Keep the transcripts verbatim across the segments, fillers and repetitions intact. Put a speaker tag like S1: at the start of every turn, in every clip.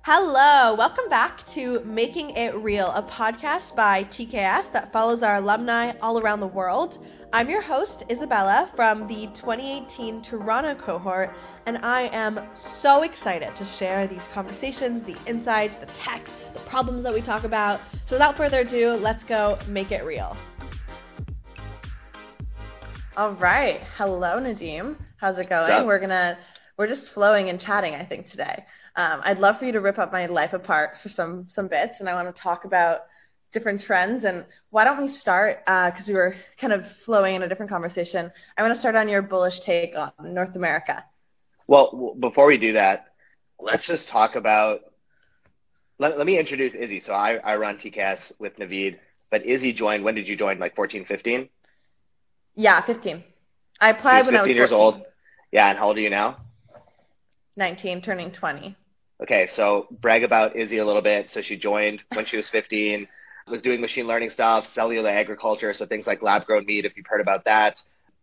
S1: Hello, welcome back to Making It Real, a podcast by T K S that follows our alumni all around the world. I'm your host, Isabella, from the twenty eighteen Toronto cohort, and I am so excited to share these conversations, the insights, the tech, the problems that we talk about. So without further ado, let's go make it real. All right. Hello, Nadim. How's it going? We're gonna we're just flowing and chatting, I think, today. Um, I'd love for you to rip up my life apart for some some bits, and I want to talk about different trends. And why don't we start, because uh, we were kind of flowing in a different conversation, I want to start on your bullish take on North America.
S2: Well, before we do that, let's just talk about, let, let me introduce Izzy. So I, I run T K S with Naveed, but Izzy joined, when did you join, like fourteen, fifteen?
S1: Yeah, fifteen. I applied when I was
S2: fifteen years old. Yeah, and how old are you now?
S1: nineteen, turning twenty.
S2: Okay, so brag about Izzy a little bit. So she joined when she was fifteen, was doing machine learning stuff, cellular agriculture, so things like lab-grown meat, if you've heard about that.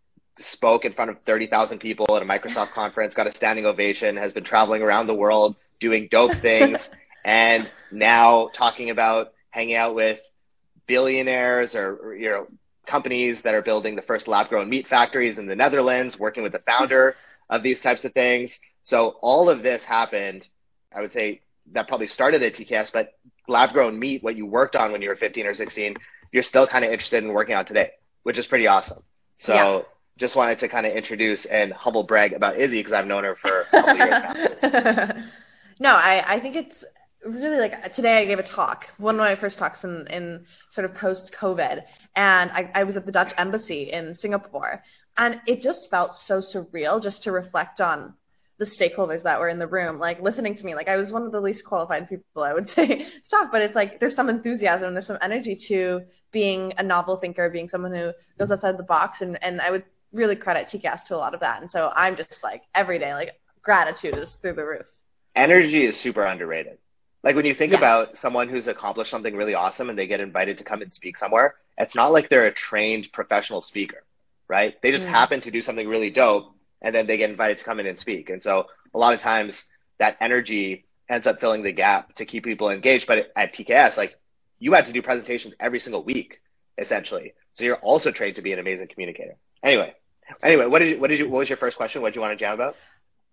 S2: Spoke in front of thirty thousand people at a Microsoft conference, got a standing ovation, has been traveling around the world doing dope things, and now talking about hanging out with billionaires or, or you know, companies that are building the first lab-grown meat factories in the Netherlands, working with the founder of these types of things. So all of this happened, I would say that probably started at T K S, but lab-grown meat, what you worked on when you were fifteen or sixteen, you're still kind of interested in working on today, which is pretty awesome. So yeah. Just wanted to kind of introduce and humble brag about Izzy because I've known her for a couple years now.
S1: No, I, I think it's really like, today I gave a talk, one of my first talks in, in sort of post-COVID, and I, I was at the Dutch embassy in Singapore, and it just felt so surreal just to reflect on the stakeholders that were in the room, like listening to me. Like I was one of the least qualified people, I would say, to talk, but it's like there's some enthusiasm, there's some energy to being a novel thinker, being someone who goes outside the box, and, and I would really credit T K S to a lot of that. And so I'm just like every day, like gratitude is through the roof.
S2: Energy is super underrated. Like when you think
S1: yes.
S2: about someone who's accomplished something really awesome and they get invited to come and speak somewhere, it's not like they're a trained professional speaker, right? They just mm. happen to do something really dope and then they get invited to come in and speak. And so a lot of times that energy ends up filling the gap to keep people engaged. But at T K S, like you had to do presentations every single week, essentially. So you're also trained to be an amazing communicator. Anyway, anyway, what did you, what did you, what was your first question? What did you want to jam about?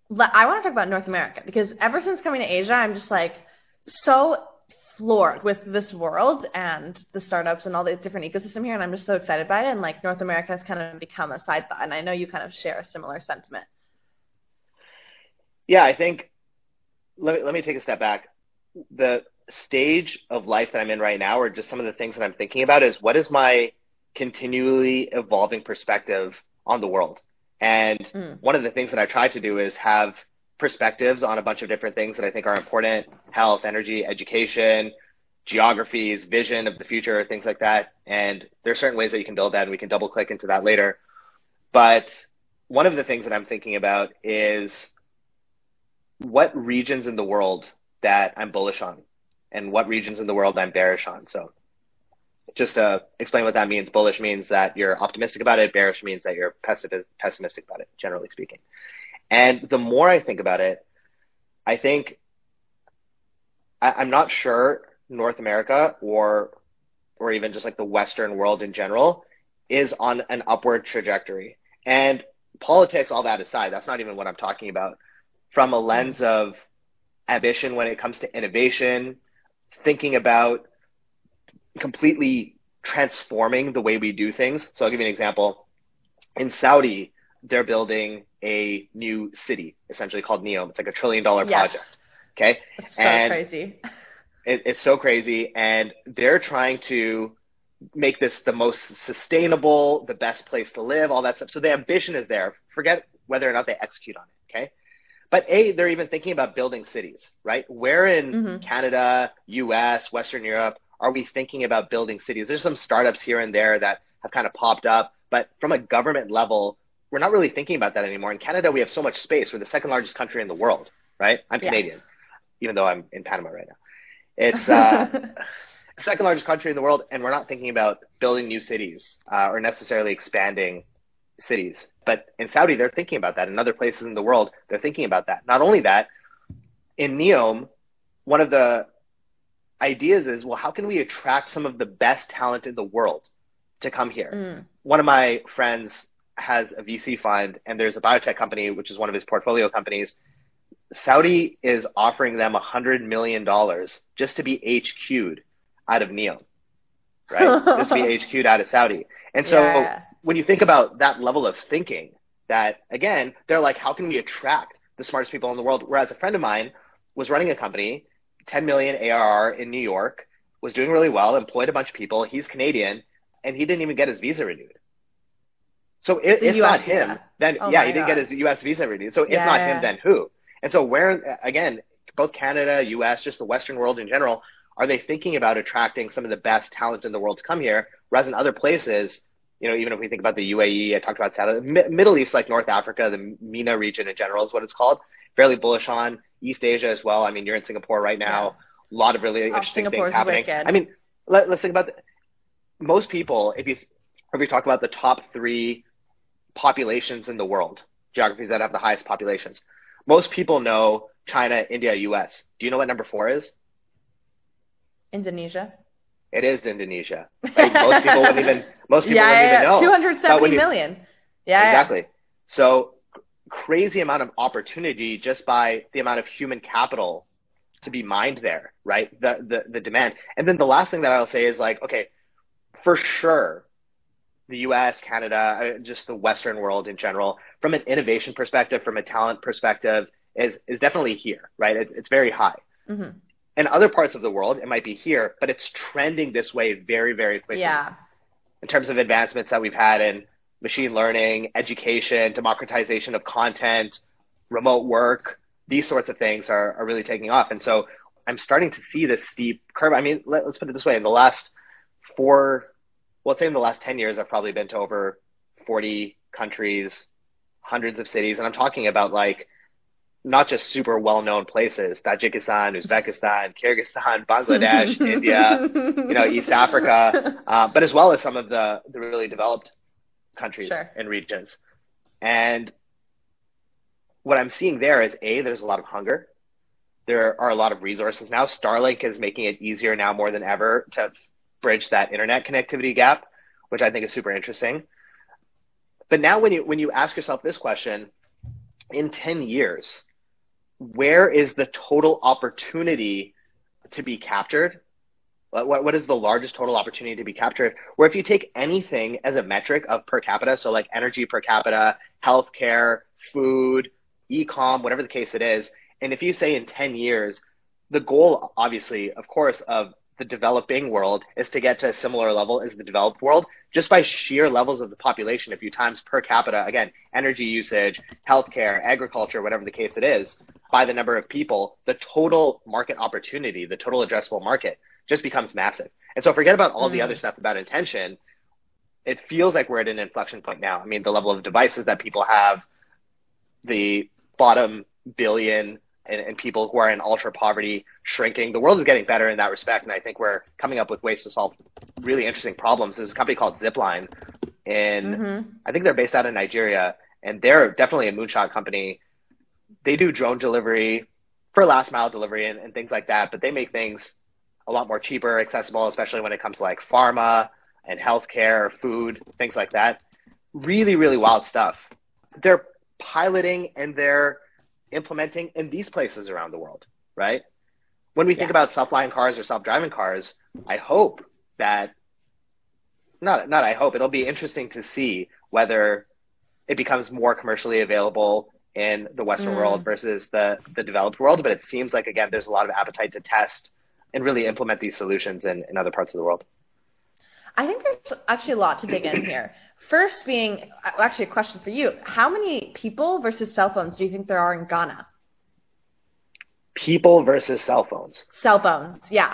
S1: I want to talk about North America because ever since coming to Asia, I'm just like so floored with this world and the startups and all the different ecosystem here. And I'm just so excited by it. And like North America has kind of become a side thought. And I know you kind of share a similar sentiment.
S2: Yeah, I think, let me, let me take a step back. The stage of life that I'm in right now, or just some of the things that I'm thinking about, is what is my continually evolving perspective on the world? And mm. one of the things that I try to do is have perspectives on a bunch of different things that I think are important: health, energy, education, geographies, vision of the future, things like that. And there are certain ways that you can build that, and we can double click into that later. But one of the things that I'm thinking about is what regions in the world that I'm bullish on and what regions in the world I'm bearish on. So just to explain what that means, bullish means that you're optimistic about it. Bearish means that you're pessimistic about it, generally speaking. And the more I think about it, I think I, I'm not sure North America or or even just like the Western world in general is on an upward trajectory. And politics, all that aside, that's not even what I'm talking about. From a lens of ambition when it comes to innovation, thinking about completely transforming the way we do things. So I'll give you an example. In Saudi, they're building a new city, essentially called NEOM. It's like a trillion dollar
S1: yes.
S2: project. Okay.
S1: It's so and crazy.
S2: It, it's so crazy. And they're trying to make this the most sustainable, the best place to live, all that stuff. So the ambition is there. Forget whether or not they execute on it. Okay. But A, they're even thinking about building cities, right? Where in mm-hmm. Canada, U S, Western Europe are we thinking about building cities? There's some startups here and there that have kind of popped up, but from a government level, we're not really thinking about that anymore. In Canada, we have so much space. We're the second largest country in the world, right? I'm
S1: yes.
S2: Canadian, even though I'm in Panama right now. It's uh, the second largest country in the world, and we're not thinking about building new cities uh, or necessarily expanding cities. But in Saudi, they're thinking about that. In other places in the world, they're thinking about that. Not only that, in NEOM, one of the ideas is, well, how can we attract some of the best talent in the world to come here?
S1: Mm.
S2: One of my friends has a V C fund, and there's a biotech company, which is one of his portfolio companies. Saudi is offering them one hundred million dollars just to be H Q'd out of NEOM, right? Just to be H Q'd out of Saudi. And so
S1: Yeah.
S2: when you think about that level of thinking, that, again, they're like, how can we attract the smartest people in the world? Whereas a friend of mine was running a company, ten million A R R in New York, was doing really well, employed a bunch of people. He's Canadian, and he didn't even get his visa renewed. So it, it's
S1: U S
S2: not him.
S1: visa.
S2: Then
S1: Oh
S2: yeah,
S1: my
S2: he didn't
S1: God.
S2: get his U S visa renewed. So
S1: Yeah,
S2: it's not
S1: yeah.
S2: him, then who? And so where, again, both Canada, U S, just the Western world in general, are they thinking about attracting some of the best talent in the world to come here? Whereas in other places, you know, even if we think about the U A E, I talked about Saudi, Middle East, like North Africa, the MENA region in general is what it's called. Fairly bullish on East Asia as well. I mean, you're in Singapore right now. Yeah. A lot of really
S1: Oh,
S2: interesting
S1: Singapore's
S2: things happening.
S1: wicked.
S2: I mean, let, let's think about the, most people. If you if we talk about the top three populations in the world, geographies that have the highest populations, most people know China, India, U S. Do you know what number four is?
S1: Indonesia.
S2: It is Indonesia. Right? Most people wouldn't even. Most people
S1: yeah,
S2: wouldn't
S1: yeah,
S2: even know.
S1: two hundred seventy
S2: you,
S1: million. Yeah,
S2: exactly.
S1: Yeah.
S2: So crazy amount of opportunity just by the amount of human capital to be mined there, right? The the the demand. And then the last thing that I'll say is like, okay, for sure, the U S, Canada, just the Western world in general, from an innovation perspective, from a talent perspective, is is definitely here, right? It's, it's very high.
S1: Mm-hmm.
S2: In other parts of the world, it might be here, but it's trending this way very, very quickly.
S1: Yeah.
S2: In terms of advancements that we've had in machine learning, education, democratization of content, remote work, these sorts of things are, are really taking off. And so I'm starting to see this steep curve. I mean, let, let's put it this way. In the last four, well, let's say in the last ten years, I've probably been to over forty countries, hundreds of cities. And I'm talking about like, not just super well-known places, Tajikistan, Uzbekistan, Kyrgyzstan, Bangladesh, India, you know, East Africa, uh, but as well as some of the, the really developed countries
S1: Sure.
S2: and regions. And what I'm seeing there is, A, there's a lot of hunger. There are a lot of resources now. Starlink is making it easier now more than ever to bridge that internet connectivity gap, which I think is super interesting. But now when you when you ask yourself this question, in ten years, where is the total opportunity to be captured? What, what is the largest total opportunity to be captured? Where if you take anything as a metric of per capita, so like energy per capita, healthcare, food, e-com, whatever the case it is, and if you say in ten years, the goal, obviously, of course, of the developing world is to get to a similar level as the developed world, just by sheer levels of the population. If you times per capita, again, energy usage, healthcare, agriculture, whatever the case it is, by the number of people, the total market opportunity, the total addressable market just becomes massive. And so forget about all mm. the other stuff about intention. It feels like we're at an inflection point now. I mean, the level of devices that people have, the bottom billion and, and people who are in ultra poverty shrinking. The world is getting better in that respect, and I think we're coming up with ways to solve really interesting problems. There's a company called Zipline, and mm-hmm. I think they're based out of Nigeria, and they're definitely a moonshot company. They do drone delivery for last mile delivery and, and things like that, but they make things a lot more cheaper, accessible, especially when it comes to like pharma and healthcare, food, things like that. Really, really wild stuff. They're piloting and they're implementing in these places around the world, right? When we think yeah. about self-flying cars or self-driving cars, I hope that, not, not I hope, it'll be interesting to see whether it becomes more commercially available in the Western mm. world versus the, the developed world. But it seems like, again, there's a lot of appetite to test and really implement these solutions in, in other parts of the world.
S1: I think there's actually a lot to dig in here. First being, actually a question for you. How many people versus cell phones do you think there are in Ghana?
S2: People versus cell phones?
S1: Cell phones, yeah.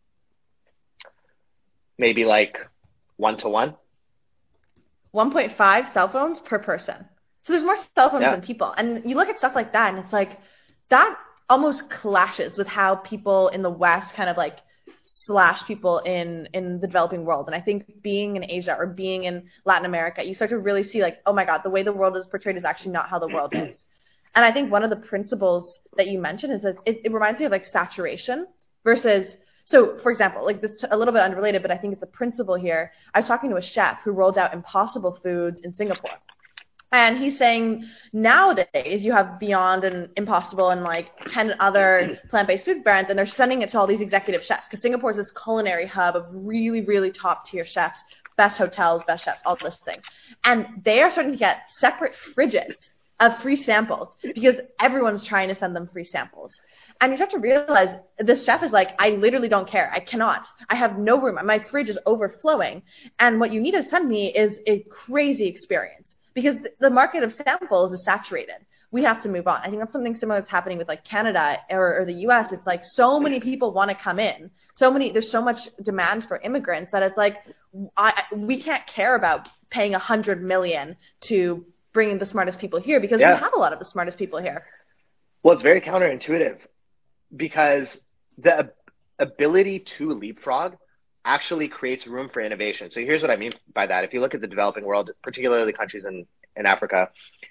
S2: Maybe like one to one?
S1: one point five cell phones per person. So there's more cell phones
S2: yeah.
S1: than people. And you look at stuff like that and it's like, that almost clashes with how people in the West kind of like slash people in, in the developing world. And I think being in Asia or being in Latin America, you start to really see like, oh my God, the way the world is portrayed is actually not how the world is. And I think one of the principles that you mentioned is that it, it reminds me of like saturation versus, so for example, like this a little bit unrelated, but I think it's a principle here. I was talking to a chef who rolled out Impossible Foods in Singapore. And he's saying nowadays you have Beyond and Impossible and like ten other plant-based food brands, and they're sending it to all these executive chefs because Singapore is this culinary hub of really, really top-tier chefs, best hotels, best chefs, all this thing. And they are starting to get separate fridges of free samples because everyone's trying to send them free samples. And you have to realize this chef is like, I literally don't care. I cannot. I have no room. My fridge is overflowing. And what you need to send me is a crazy experience because the market of samples is saturated. We have to move on. I think that's something similar that's happening with like Canada or, or the U S. It's like so many people want to come in. So many, there's so much demand for immigrants that it's like, I, we can't care about paying a hundred million to bring in the smartest people here because yeah. we have a lot of the smartest people here.
S2: Well, it's very counterintuitive because the ability to leapfrog actually creates room for innovation. So here's what I mean by that. If you look at the developing world, particularly countries in, in Africa,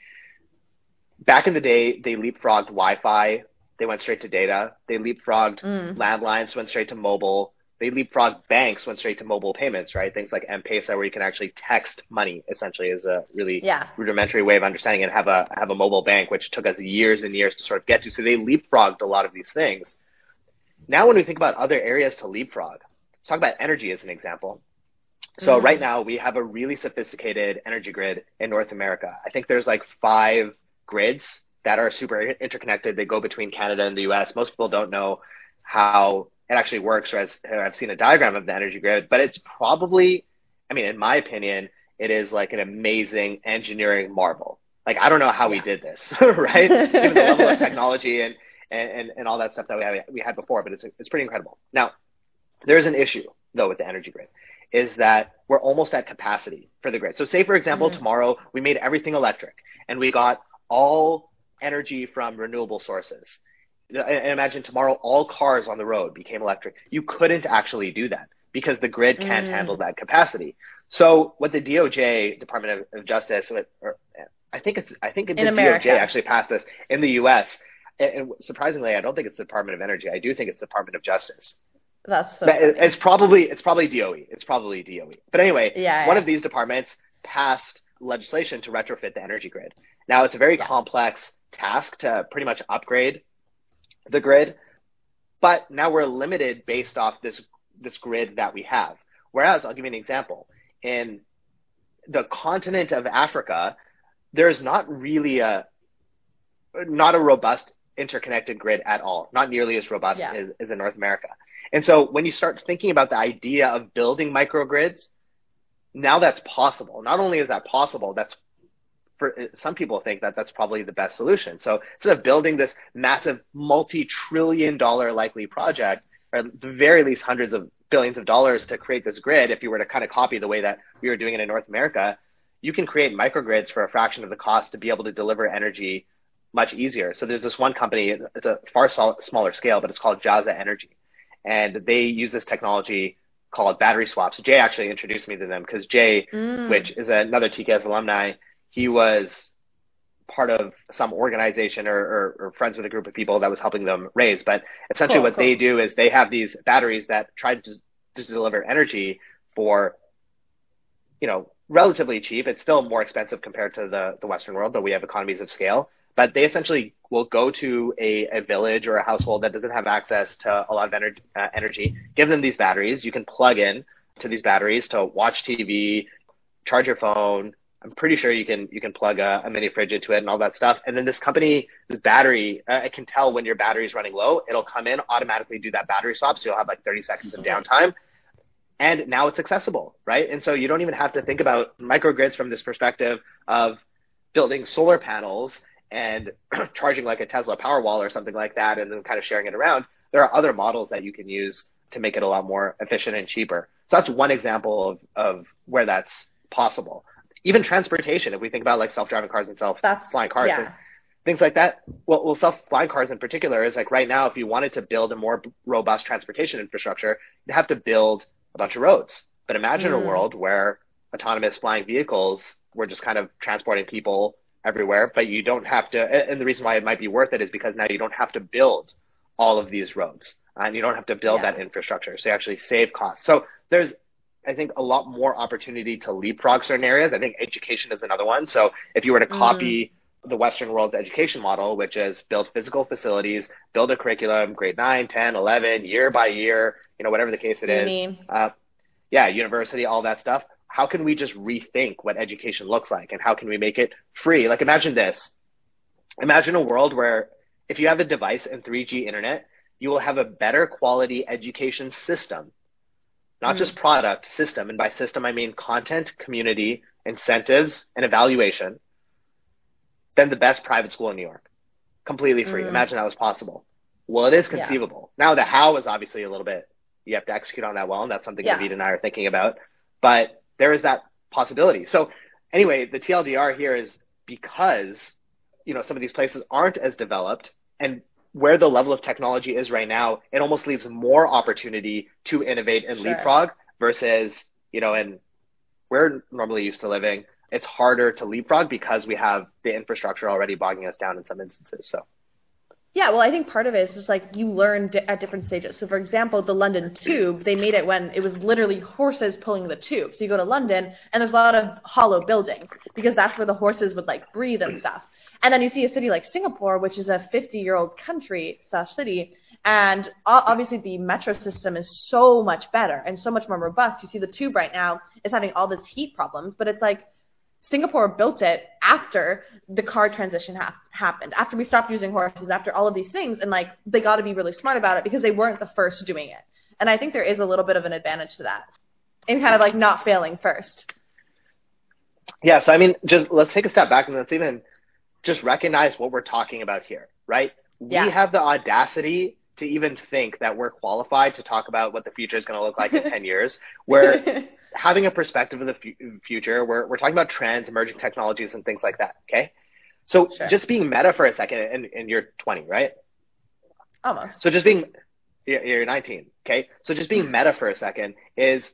S2: back in the day, they leapfrogged Wi-Fi. They went straight to data. They leapfrogged mm. landlines, went straight to mobile. They leapfrogged banks, went straight to mobile payments, right? Things like M-Pesa, where you can actually text money, essentially, is a really
S1: yeah.
S2: rudimentary way of understanding it. Have a have a mobile bank, which took us years and years to sort of get to. So they leapfrogged a lot of these things. Now, when we think about other areas to leapfrog, let's talk about energy as an example. So mm. right now, we have a really sophisticated energy grid in North America. I think there's like five grids that are super interconnected. They go between Canada and the U S. Most people don't know how it actually works, or I've seen a diagram of the energy grid, but it's probably, I mean, in my opinion, it is like an amazing engineering marvel. Like, I don't know how yeah. we did this, right? Given the level of technology and, and, and all that stuff that we had, we had before, but it's, it's pretty incredible. Now, there's an issue, though, with the energy grid, is that we're almost at capacity for the grid. So say, for example, mm-hmm. tomorrow we made everything electric and we got all energy from renewable sources. And imagine tomorrow all cars on the road became electric. You couldn't actually do that because the grid can't mm. handle that capacity. So what the D O J, Department of Justice, or I think it's I think the D O J actually passed this in the U S. And surprisingly, I don't think it's the Department of Energy. I do think it's the Department of Justice.
S1: That's so.
S2: It's probably it's probably D O E. It's probably D O E. But anyway,
S1: yeah,
S2: one
S1: yeah.
S2: of these departments passed legislation to retrofit the energy grid. Now it's a very yeah. complex task to pretty much upgrade the grid, but now we're limited based off this this grid that we have. Whereas, I'll give you an example. In the continent of Africa, there's not really a not a robust interconnected grid at all, not nearly as robust
S1: yeah.
S2: as, as in North America. And so when you start thinking about the idea of building microgrids, now that's possible. Not only is that possible, that's for some people think that that's probably the best solution. So instead of building this massive multi-trillion dollar likely project, or at the very least hundreds of billions of dollars to create this grid, if you were to kind of copy the way that we were doing it in North America, you can create microgrids for a fraction of the cost to be able to deliver energy much easier. So there's this one company, it's a far smaller scale, but it's called Jaza Energy. And they use this technology called battery swaps. Jay actually introduced me to them because Jay, mm. which is another T K S alumni, he was part of some organization or, or, or friends with a group of people that was helping them raise. But essentially cool, what cool. they do is they have these batteries that try to, to deliver energy for, you know, relatively cheap. It's still more expensive compared to the, the Western world, but we have economies of scale. But they essentially will go to a, a village or a household that doesn't have access to a lot of ener- uh, energy, give them these batteries. You can plug in to these batteries to watch T V, charge your phone. I'm pretty sure you can you can plug a, a mini fridge into it and all that stuff. And then this company, this battery, uh, it can tell when your battery is running low. It'll come in, automatically do that battery swap, so you'll have like thirty seconds of downtime. And now it's accessible, right? And so you don't even have to think about microgrids from this perspective of building solar panels and charging like a Tesla Powerwall or something like that and then kind of sharing it around. There are other models that you can use to make it a lot more efficient and cheaper. So that's one example of, of where that's possible. Even transportation, if we think about like self-driving cars and self-flying cars,
S1: yeah.
S2: things like that. Well, well, self-flying cars in particular is like right now, if you wanted to build a more robust transportation infrastructure, you'd have to build a bunch of roads. But imagine mm. a world where autonomous flying vehicles were just kind of transporting people everywhere, but you don't have to, and the reason why it might be worth it is because now you don't have to build all of these roads and you don't have to build
S1: Yeah.
S2: that infrastructure. So you actually save costs. So there's, I think, a lot more opportunity to leapfrog certain areas. I think education is another one. So if you were to copy mm. the Western world's education model, which is build physical facilities, build a curriculum, grade nine, ten, eleven, year by year, you know, whatever the case it is, uh, yeah, university, all that stuff. How can we just rethink what education looks like and how can we make it free? Like imagine this. Imagine a world where if you have a device and three G internet, you will have a better quality education system, not mm. just product, system. And by system, I mean content, community, incentives, and evaluation than the best private school in New York. Completely free. Mm. Imagine that was possible. Well, it is conceivable. Yeah. Now, the how is obviously a little bit, you have to execute on that well, and that's something yeah. Naveed and I are thinking about. But there is that possibility. So anyway, the T L D R here is because, you know, some of these places aren't as developed and where the level of technology is right now, it almost leaves more opportunity to innovate and sure. leapfrog versus, you know, and we're normally used to living, it's harder to leapfrog because we have the infrastructure already bogging us down in some instances. So.
S1: Yeah, well, I think part of it is just like you learn di- at different stages. So, for example, the London Tube, they made it when it was literally horses pulling the tube. So you go to London, and there's a lot of hollow buildings because that's where the horses would like breathe and stuff. And then you see a city like Singapore, which is a fifty-year-old country slash city, and obviously the metro system is so much better and so much more robust. You see the tube right now is having all this heat problems, but it's like Singapore built it after the car transition ha- happened, after we stopped using horses, after all of these things, and like they got to be really smart about it because they weren't the first doing it. And I think there is a little bit of an advantage to that, in kind of like not failing first.
S2: Yeah, so I mean, just let's take a step back and let's even just recognize what we're talking about here, right? Yeah. We have the audacity to even think that we're qualified to talk about what the future is going to look like in ten years. We're having a perspective of the f- future. We're, we're talking about trends, emerging technologies, and things like that, okay? So sure. just being meta for a second, and, and you're twenty, right?
S1: Almost.
S2: So just being, you're nineteen, okay? So just being meta for a second is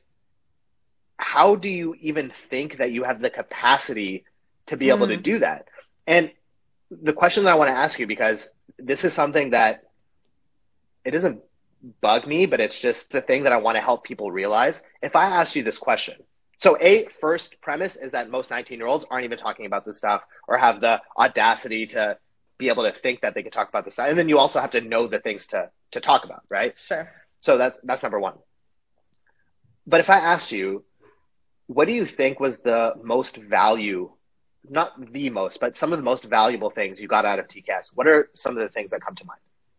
S2: how do you even think that you have the capacity to be mm. able to do that? And the question that I want to ask you, because this is something that it doesn't bug me, but it's just the thing that I want to help people realize. If I asked you this question, so a first premise is that most nineteen-year-olds aren't even talking about this stuff or have the audacity to be able to think that they can talk about this stuff. And then you also have to know the things to, to talk about, right?
S1: Sure.
S2: So that's, that's number one. But if I asked you, what do you think was the most value, not the most, but some of the most valuable things you got out of T C A S? What are some of the things that come to mind?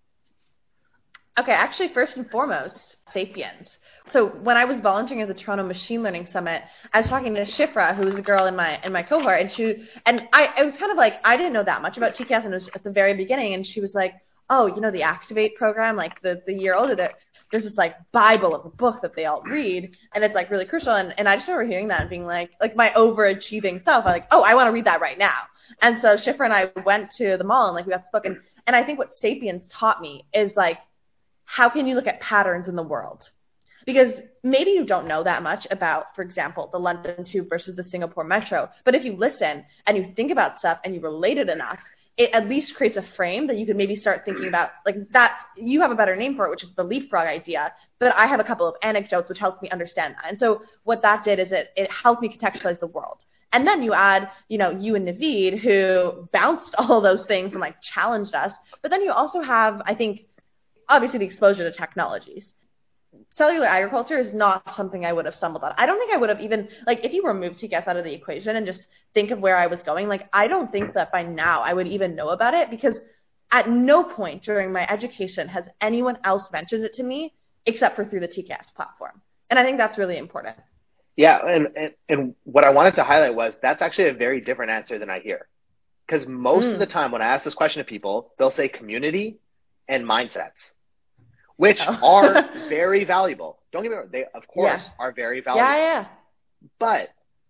S1: Okay, actually, first and foremost, Sapiens. So when I was volunteering at the Toronto Machine Learning Summit, I was talking to Shifra, who was a girl in my in my cohort, and she and I it was kind of like I didn't know that much about T C A S, and it was at the very beginning, and she was like, "Oh, you know the Activate program, like the the year older that there's this like Bible of a book that they all read, and it's like really crucial." And and I just remember hearing that and being like, like my overachieving self, I'm like, "Oh, I want to read that right now." And so Shifra and I went to the mall and like we got this book, and and I think what Sapiens taught me is like, how can you look at patterns in the world? Because maybe you don't know that much about, for example, the London Tube versus the Singapore Metro. But if you listen and you think about stuff and you relate it enough, it at least creates a frame that you can maybe start thinking about. Like that, you have a better name for it, which is the leapfrog idea. But I have a couple of anecdotes which helps me understand that. And so what that did is it, it helped me contextualize the world. And then you add, you know, you and Naveed, who bounced all those things and like challenged us. But then you also have, I think, obviously the exposure to technologies. Cellular agriculture is not something I would have stumbled on. I don't think I would have even, like, if you remove T C A S out of the equation and just think of where I was going, like, I don't think that by now I would even know about it, because at no point during my education has anyone else mentioned it to me except for through the T C A S platform. And I think that's really important.
S2: Yeah, and, and, and what I wanted to highlight was that's actually a very different answer than I hear. Because most mm. of the time when I ask this question to people, they'll say community and mindsets, which oh. are very valuable. Don't get me wrong, they, of course, yeah. are very valuable.
S1: Yeah, yeah.
S2: But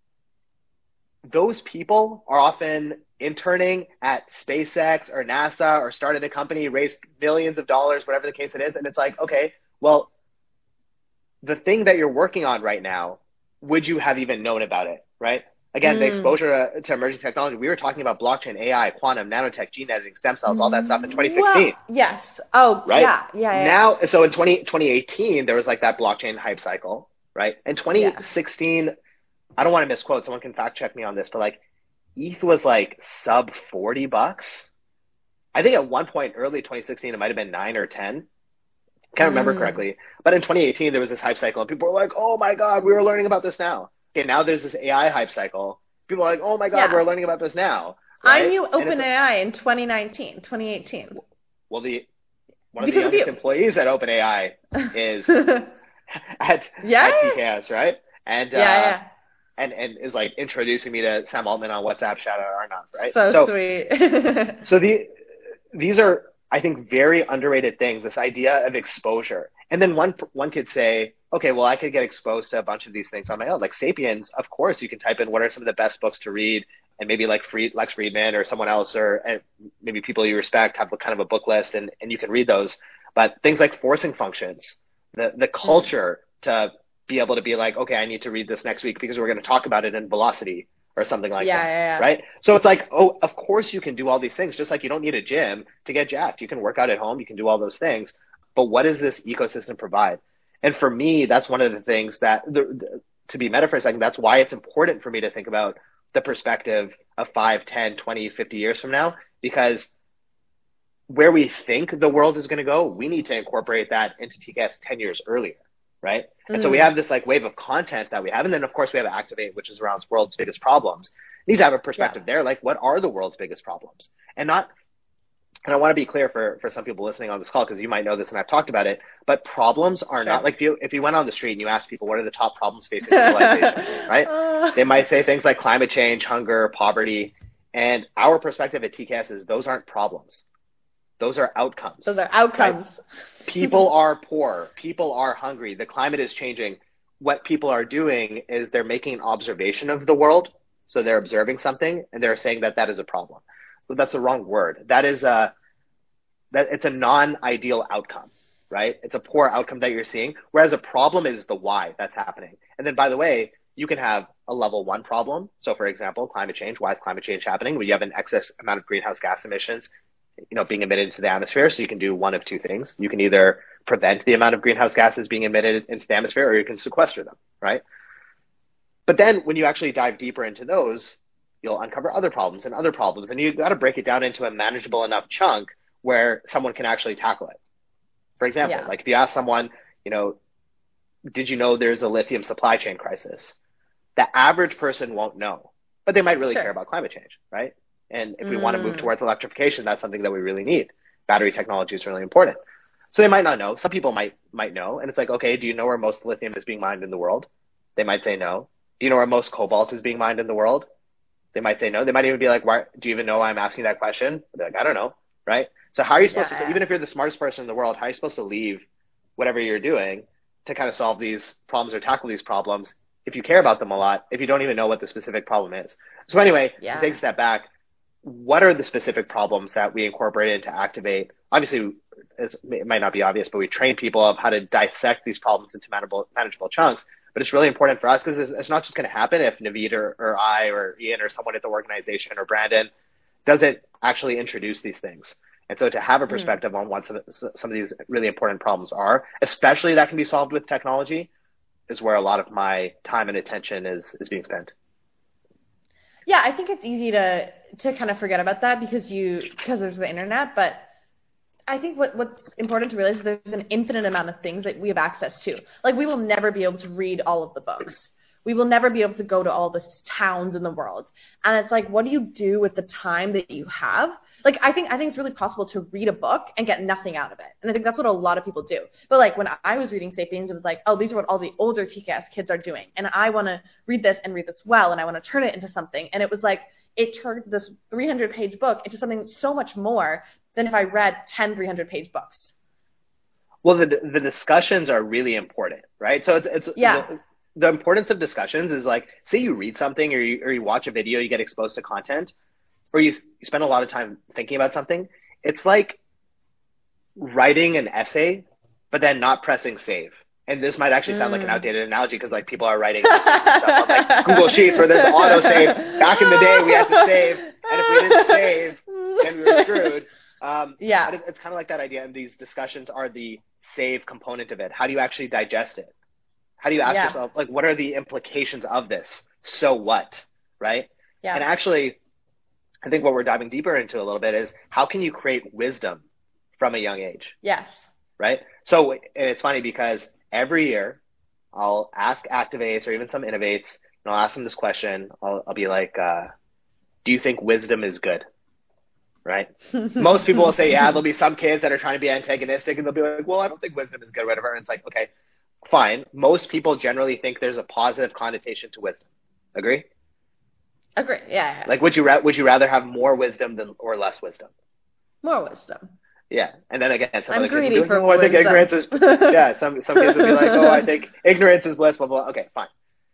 S2: those people are often interning at SpaceX or NASA or started a company, raised millions of dollars, whatever the case it is. And it's like, okay, well, the thing that you're working on right now, would you have even known about it, right? Again, the
S1: Mm.
S2: exposure to, to emerging technology, we were talking about blockchain, A I, quantum, nanotech, gene editing, stem cells, all that stuff in
S1: Well,
S2: twenty sixteen,
S1: yes. Oh,
S2: right?
S1: yeah, yeah, yeah,
S2: Now, so in twenty, twenty eighteen, there was like that blockchain hype cycle, right? In
S1: yeah.
S2: twenty sixteen, I don't want to misquote, someone can fact check me on this, but like E T H was like sub forty bucks. I think at one point early twenty sixteen, it might have been nine or ten. Can't remember
S1: Mm.
S2: correctly. But in twenty eighteen, there was this hype cycle, and people were like, oh my God, we were learning about this now. Okay, now there's this A I hype cycle. People are like, oh my God,
S1: Yeah.
S2: we're learning about this now,
S1: I
S2: right?
S1: knew
S2: And it's,
S1: OpenAI in twenty nineteen, twenty eighteen.
S2: well, the one of the
S1: Because of
S2: youngest
S1: you.
S2: employees at OpenAI is at
S1: Yeah.
S2: at T K S, right? And
S1: Yeah,
S2: uh,
S1: yeah.
S2: and and is like introducing me to Sam Altman on WhatsApp. Shout out Arnav, right?
S1: So,
S2: So
S1: sweet.
S2: so the these are, I think, very underrated things. This idea of exposure, and then one one could say, okay, well, I could get exposed to a bunch of these things on my own. Like Sapiens, of course, you can type in what are some of the best books to read, and maybe like Fried, Lex Friedman or someone else, or and maybe people you respect have kind of a book list, and, and you can read those. But things like forcing functions, the the culture mm. to be able to be like, okay, I need to read this next week because we're going to talk about it in Velocity or something like
S1: yeah,
S2: that,
S1: yeah, yeah.
S2: right? So it's like, oh, of course you can do all these things, just like you don't need a gym to get jacked. You can work out at home, you can do all those things. But what does this ecosystem provide? And for me, that's one of the things that, the, the, to be meta for a second, that's why it's important for me to think about the perspective of five, ten, twenty, fifty years from now, because where we think the world is going to go, we need to incorporate that into T K S ten years earlier, right? Mm. And so we have this like wave of content that we have. And then, of course, we have Activate, which is around the world's biggest problems. We need to have a perspective yeah. there, like what are the world's biggest problems? And not, and I want to be clear for, for some people listening on this call, because you might know this and I've talked about it, but problems are sure. not like if you, if you went on the street and you asked people what are the top problems facing civilization, right? Uh. They might say things like climate change, hunger, poverty. And our perspective at T K S is those aren't problems. Those are outcomes.
S1: Those are outcomes.
S2: Right? People are poor. People are hungry. The climate is changing. What people are doing is they're making an observation of the world. So they're observing something and they're saying that that is a problem. But that's the wrong word. That is a, that it's a non-ideal outcome, right? It's a poor outcome that you're seeing. Whereas a problem is the why that's happening. And then by the way, you can have a level one problem. So for example, climate change. Why is climate change happening? Well, you have an excess amount of greenhouse gas emissions, you know, being emitted into the atmosphere. So you can do one of two things. You can either prevent the amount of greenhouse gases being emitted into the atmosphere, or you can sequester them, right? But then when you actually dive deeper into those, you'll uncover other problems and other problems. And you've got to break it down into a manageable enough chunk where someone can actually tackle it. For example, yeah. like if you ask someone, you know, did you know there's a lithium supply chain crisis? The average person won't know, but they might really sure. care about climate change, right? And if we mm. want to move towards electrification, that's something that we really need. Battery technology is really important. So they might not know. Some people might might know. And it's like, okay, do you know where most lithium is being mined in the world? They might say no. Do you know where most cobalt is being mined in the world? They might say no. They might even be like, why, do you even know why I'm asking that question? They're like, I don't know, right? So how are you supposed yeah. to, even if you're the smartest person in the world, how are you supposed to leave whatever you're doing to kind of solve these problems or tackle these problems if you care about them a lot, if you don't even know what the specific problem is? So anyway, yeah. to take a step back, what are the specific problems that we incorporate into Activate? Obviously, it might not be obvious, but we train people of how to dissect these problems into manageable, manageable chunks. But it's really important for us because it's, it's not just going to happen if Naveed or, or I or Ian or someone at the organization or Brandon doesn't actually introduce these things. And so to have a perspective mm. on what some of, some of these really important problems are, especially that can be solved with technology, is where a lot of my time and attention is, is being spent.
S1: Yeah, I think it's easy to to kind of forget about that because you because there's the internet, but I think what what's important to realize is there's an infinite amount of things that we have access to. Like we will never be able to read all of the books. We will never be able to go to all the towns in the world. And it's like, what do you do with the time that you have? Like I think I think it's really possible to read a book and get nothing out of it. And I think that's what a lot of people do. But like when I was reading Sapiens, it was like, oh, these are what all the older T K S kids are doing. And I want to read this and read this well, and I want to turn it into something. And it was like, it turned this three hundred page book into something so much more than if I read ten three hundred page books.
S2: Well, the the discussions are really important, right? So it's, it's
S1: yeah.
S2: The, the importance of discussions is like, say you read something or you, or you watch a video, you get exposed to content, or you, you spend a lot of time thinking about something. It's like writing an essay, but then not pressing save, And this might actually sound like an
S1: Mm.
S2: outdated analogy because like people are writing stuff on like Google Sheets where there's auto save. Back in the day, we had to save, and if we didn't save, then we were screwed. Um,
S1: Yeah.
S2: But it, it's kind of like that idea, and these discussions are the save component of it. How do you actually digest it? How do you ask
S1: Yeah.
S2: yourself, like, what are the implications of this? So what, right?
S1: Yeah.
S2: And actually, I think what we're diving deeper into a little bit is how can you create wisdom from a young age?
S1: Yes.
S2: Right? So, and it's funny because every year I'll ask Activates or even some Innovates, and I'll ask them this question. I'll, I'll be like, uh, do you think wisdom is good? Right? Most people will say, yeah, there'll be some kids that are trying to be antagonistic and they'll be like, well, I don't think wisdom is good or whatever. And it's like, okay, fine. Most people generally think there's a positive connotation to wisdom. Agree?
S1: Agree. Yeah, yeah.
S2: Like, would you, ra- would you rather have more wisdom than or less wisdom?
S1: More wisdom.
S2: Yeah, and then again, some
S1: I'm
S2: other kids
S1: greedy
S2: will be like,
S1: for
S2: oh, I think
S1: wisdom.
S2: ignorance is, yeah, some, some kids will be like, oh, I think ignorance is bliss, blah, blah. Okay, fine.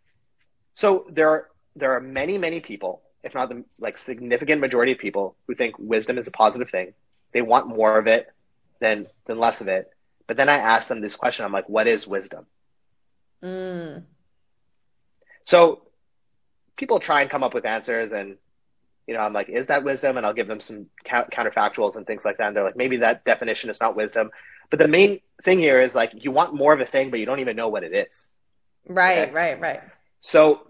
S2: So there are, there are many, many people, if not the like significant majority of people who think wisdom is a positive thing. They want more of it than, than less of it. But then I ask them this question. I'm like, what is wisdom?
S1: Mm.
S2: So people try and come up with answers, and you know, I'm like, is that wisdom? And I'll give them some counterfactuals and things like that. And they're like, maybe that definition is not wisdom. But the main thing here is like, you want more of a thing, but you don't even know what it is.
S1: Right,
S2: Okay?
S1: right, right.
S2: So,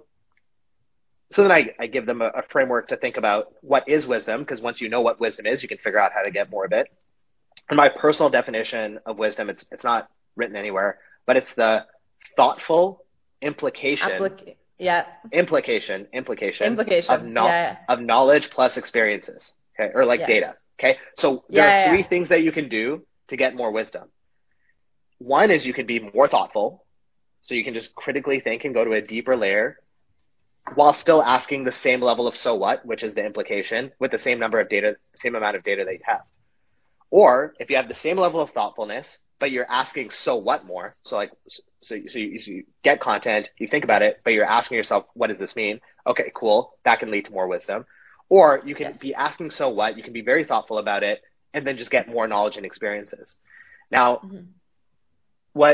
S2: so then I, I give them a, a framework to think about what is wisdom, because once you know what wisdom is, you can figure out how to get more of it. And my personal definition of wisdom, it's it's not written anywhere, but it's the thoughtful implication.
S1: Applic- yeah.
S2: Implication, implication,
S1: Implication.
S2: of, no-
S1: yeah, yeah.
S2: of knowledge plus experiences, okay, or like
S1: Yeah.
S2: data, okay? So there
S1: Yeah,
S2: are three
S1: yeah, yeah.
S2: things that you can do to get more wisdom. One is you can be more thoughtful, so you can just critically think and go to a deeper layer while still asking the same level of so what, which is the implication, with the same number of data, same amount of data that you have. Or if you have the same level of thoughtfulness, but you're asking so what more, so like, so, so, you, so you get content, you think about it, but you're asking yourself, what does this mean? Okay, cool. That can lead to more wisdom. Or you can
S1: Yes.
S2: be asking so what, you can be very thoughtful about it, and then just get more knowledge and experiences. Now,
S1: Mm-hmm.
S2: what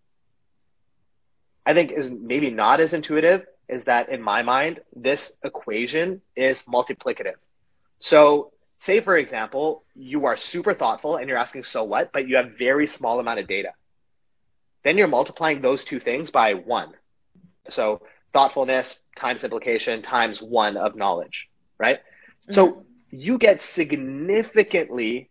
S2: I think is maybe not as intuitive is that in my mind, this equation is multiplicative. So say, for example, you are super thoughtful and you're asking so what, but you have very small amount of data. Then you're multiplying those two things by one. So thoughtfulness times implication times one of knowledge, right? Mm-hmm. So you get significantly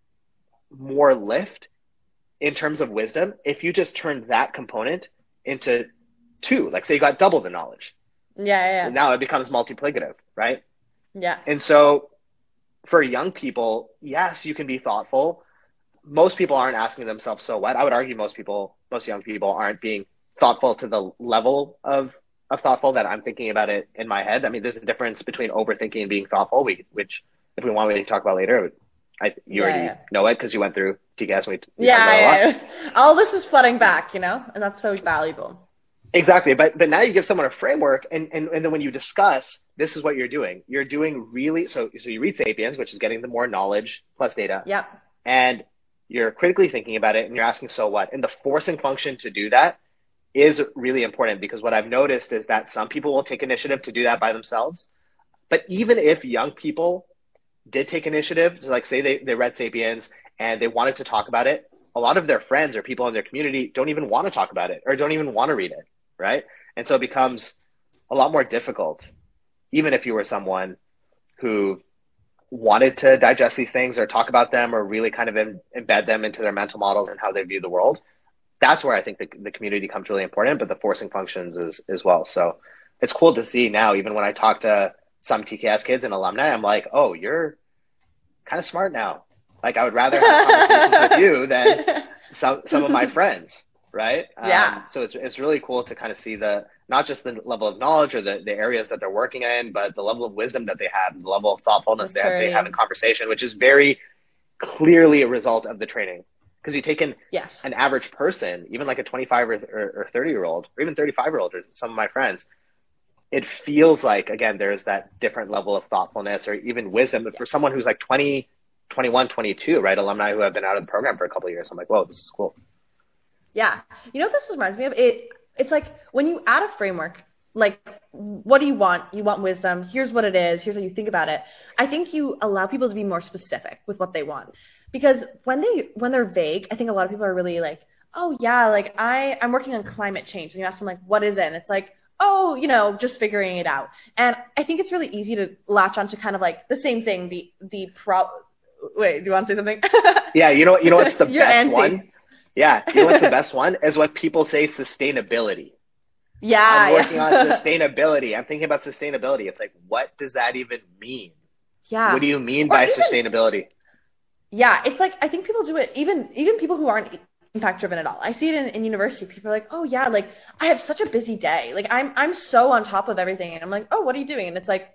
S2: more lift in terms of wisdom if you just turn that component into two. Like say you got double the knowledge.
S1: Yeah, yeah, yeah.
S2: Now it becomes multiplicative, right?
S1: Yeah.
S2: And so for young people, yes, you can be thoughtful. Most people aren't asking themselves, so what? I would argue most people, most young people aren't being thoughtful to the level of, of thoughtful that I'm thinking about it in my head. I mean, there's a difference between overthinking and being thoughtful, we, which if we want, we can talk about later. I, you
S1: Yeah,
S2: already
S1: yeah.
S2: know it because you went through T K S. We, we
S1: Yeah,
S2: talked about it a lot.
S1: yeah. All this is flooding back, you know, and that's so valuable.
S2: Exactly. But but now you give someone a framework, and, and, and then when you discuss, this is what you're doing. You're doing really, so so you read Sapiens, which is getting the more knowledge plus data.
S1: Yep.
S2: And you're critically thinking about it, and you're asking, so what? And the forcing function to do that is really important, because what I've noticed is that some people will take initiative to do that by themselves. But even if young people did take initiative, so like say they, they read Sapiens and they wanted to talk about it, a lot of their friends or people in their community don't even want to talk about it or don't even want to read it, right? And so it becomes a lot more difficult, even if you were someone who wanted to digest these things or talk about them or really kind of in, embed them into their mental models and how they view the world. That's where I think the, the community becomes really important, but the forcing functions is as well. So it's cool to see now, even when I talk to some T K S kids and alumni, I'm like, oh, you're kind of smart now. Like I would rather have conversations with you than some some of my friends, right?
S1: Yeah.
S2: Um, so it's it's really cool to kind of see the not just the level of knowledge or the, the areas that they're working in, but the level of wisdom that they have, the level of thoughtfulness that they have in conversation, which is very clearly a result of the training. Because you take in
S1: yes.
S2: an average person, even like a twenty-five or, or, or thirty year old, or even thirty-five year old, or some of my friends, it feels like, again, there's that different level of thoughtfulness or even wisdom. But for someone who's like twenty, twenty-one, twenty-two, right, alumni who have been out of the program for a couple of years, I'm like, whoa, this is cool.
S1: Yeah. You know what this reminds me of? It it's like when you add a framework, like what do you want? You want wisdom. Here's what it is. Here's how you think about it. I think you allow people to be more specific with what they want. Because when they when they're vague, I think a lot of people are really like, "Oh yeah, like I I'm working on climate change." And you ask them like, "What is it?" And it's like, "Oh, you know, just figuring it out." And I think it's really easy to latch onto kind of like the same thing, the the pro Wait, do you want to say something?
S2: Yeah, you know, you know what's the
S1: You're
S2: best
S1: anti.
S2: one? Yeah, you know what's the best one is when people say sustainability. I'm
S1: Yeah,
S2: working on
S1: yeah.
S2: sustainability. I'm thinking about sustainability. It's like, what does that even mean? What
S1: Yeah.
S2: do you mean
S1: Or
S2: by
S1: even,
S2: sustainability?
S1: yeah, it's like I think people do it even even people who aren't impact driven at all. I see it in, in university. People are like, "Oh yeah, like I have such a busy day. Like I'm I'm so on top of everything." And I'm like, "Oh, what are you doing?" And it's like,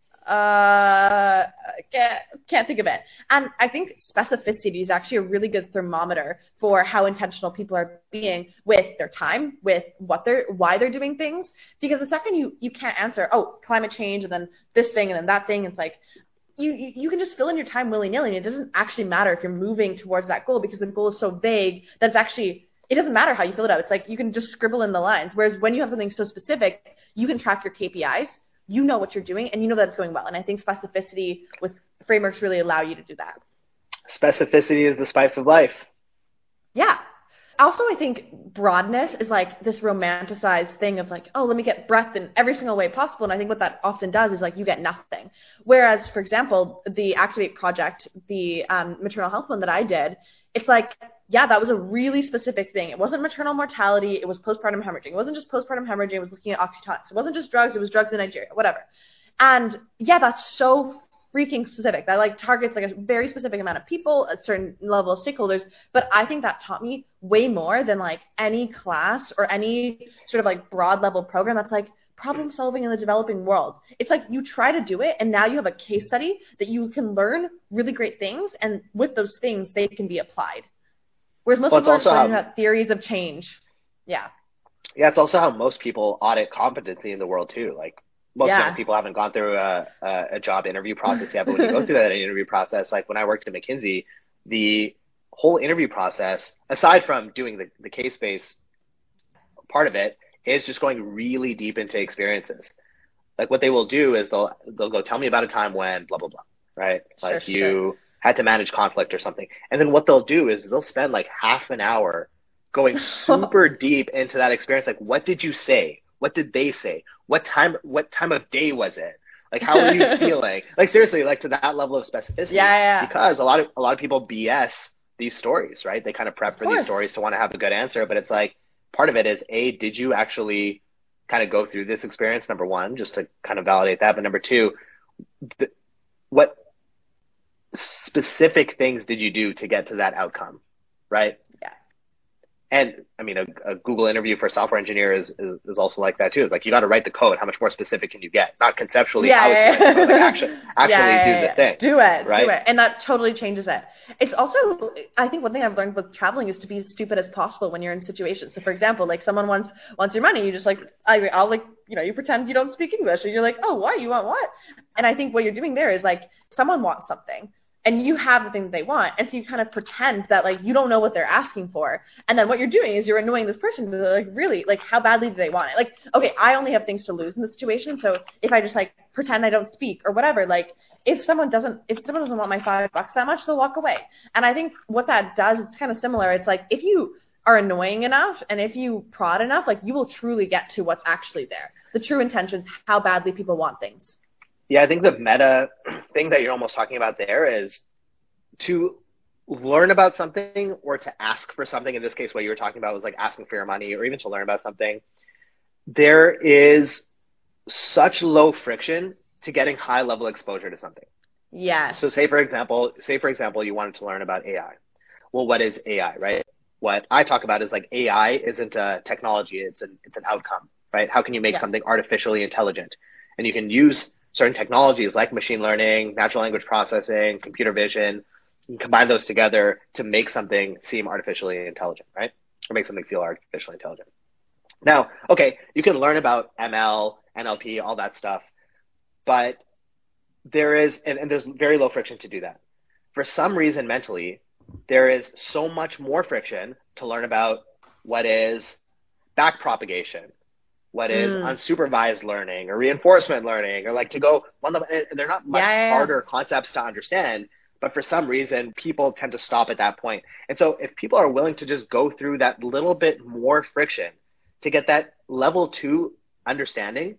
S1: uh can't, can't think of it. And I think specificity is actually a really good thermometer for how intentional people are being with their time, with what they're why they're doing things. Because the second you you can't answer, oh, climate change and then this thing and then that thing, it's like you, you you can just fill in your time willy-nilly, and it doesn't actually matter if you're moving towards that goal, because the goal is so vague that it's actually, it doesn't matter how you fill it out. It's like you can just scribble in the lines. Whereas when you have something so specific, you can track your K P Is, you know what you're doing, and you know that it's going well. And I think specificity with frameworks really allow you to do that.
S2: Specificity is the spice of life.
S1: Yeah. Also, I think broadness is like this romanticized thing of like, oh, let me get breadth in every single way possible. And I think what that often does is like you get nothing. Whereas, for example, the Activate project, the um, maternal health one that I did, it's like, yeah, that was a really specific thing. It wasn't maternal mortality. It was postpartum hemorrhaging. It wasn't just postpartum hemorrhaging. It was looking at oxytocin. It wasn't just drugs. It was drugs in Nigeria, whatever. And yeah, that's so freaking specific. That like targets like a very specific amount of people, a certain level of stakeholders. But I think that taught me way more than like any class or any sort of like broad level program that's like problem solving in the developing world. It's like you try to do it, and now you have a case study that you can learn really great things, and with those things they can be applied. Whereas most
S2: Well, it's
S1: people are just
S2: also
S1: learning
S2: how,
S1: about theories of change. Yeah.
S2: yeah, it's also how most people audit competency in the world too. Like most young
S1: Yeah.
S2: people haven't gone through a, a, a job interview process yet, but when you go through that interview process, like when I worked at McKinsey, the whole interview process, aside from doing the, the case-based part of it, is just going really deep into experiences. Like what they will do is they'll they'll go tell me about a time when blah blah blah, right?
S1: Sure,
S2: Like
S1: sure, sure.
S2: you had to manage conflict or something. And then what they'll do is they'll spend like half an hour going super deep into that experience. Like what did you say? What did they say? What time what time of day was it? Like how are you
S1: yeah,
S2: feeling? Like seriously, like to that level of specificity,
S1: yeah,
S2: because a lot of a lot of people B S these stories, right? They kind of
S1: of
S2: prep for these
S1: course.
S2: stories to want to have a good answer, but it's like part of it is a, did you actually kind of go through this experience? Number one, just to kind of validate that. But number two, th- what specific things did you do to get to that outcome, right?
S1: Yeah.
S2: And I mean, a, a Google interview for a software engineer is, is, is also like that too. It's like you got to write the code. How much more specific can you get? Not conceptually
S1: Yeah,
S2: how to
S1: yeah,
S2: write the code, like
S1: yeah.
S2: actually
S1: yeah,
S2: actually
S1: yeah,
S2: do the
S1: yeah.
S2: thing,
S1: Do it, do
S2: right?
S1: it, and that totally changes it. It's also, I think one thing I've learned with traveling is to be as stupid as possible when you're in situations. So, for example, like someone wants wants your money, you just like, I, I'll like, you know, you pretend you don't speak English, and you're like, oh, what? You want what? And I think what you're doing there is like, someone wants something, and you have the thing that they want, and so you kind of pretend that like you don't know what they're asking for, and then what you're doing is you're annoying this person. They're like, really, like how badly do they want it? Like, okay, I only have things to lose in this situation, so if I just like pretend I don't speak or whatever, like if someone doesn't if someone doesn't want my five bucks that much, they'll walk away. And I think what that does, it's kind of similar. It's like if you are annoying enough and if you prod enough, like you will truly get to what's actually there, the true intentions, how badly people want things.
S2: Yeah, I think the meta thing that you're almost talking about there is to learn about something or to ask for something. In this case, what you were talking about was like asking for your money or even to learn about something. There is such low friction to getting high level exposure to something.
S1: Yes.
S2: So say for example, say for example, you wanted to learn about A I. Well, what is A I, right? What I talk about is like A I isn't a technology, it's an it's an outcome, right? How can you make
S1: Yeah.
S2: something artificially intelligent? And you can use certain technologies like machine learning, natural language processing, computer vision, and combine those together to make something seem artificially intelligent, right? Or make something feel artificially intelligent. Now, okay, you can learn about M L, N L P, all that stuff, but there is, and, and there's very low friction to do that. For some reason, mentally, there is so much more friction to learn about what is back propagation, what is
S1: Mm.
S2: unsupervised learning or reinforcement learning, or like to go one level, and they're not much
S1: Yeah, yeah, yeah.
S2: harder concepts to understand, but for some reason people tend to stop at that point. And so if people are willing to just go through that little bit more friction to get that level two understanding,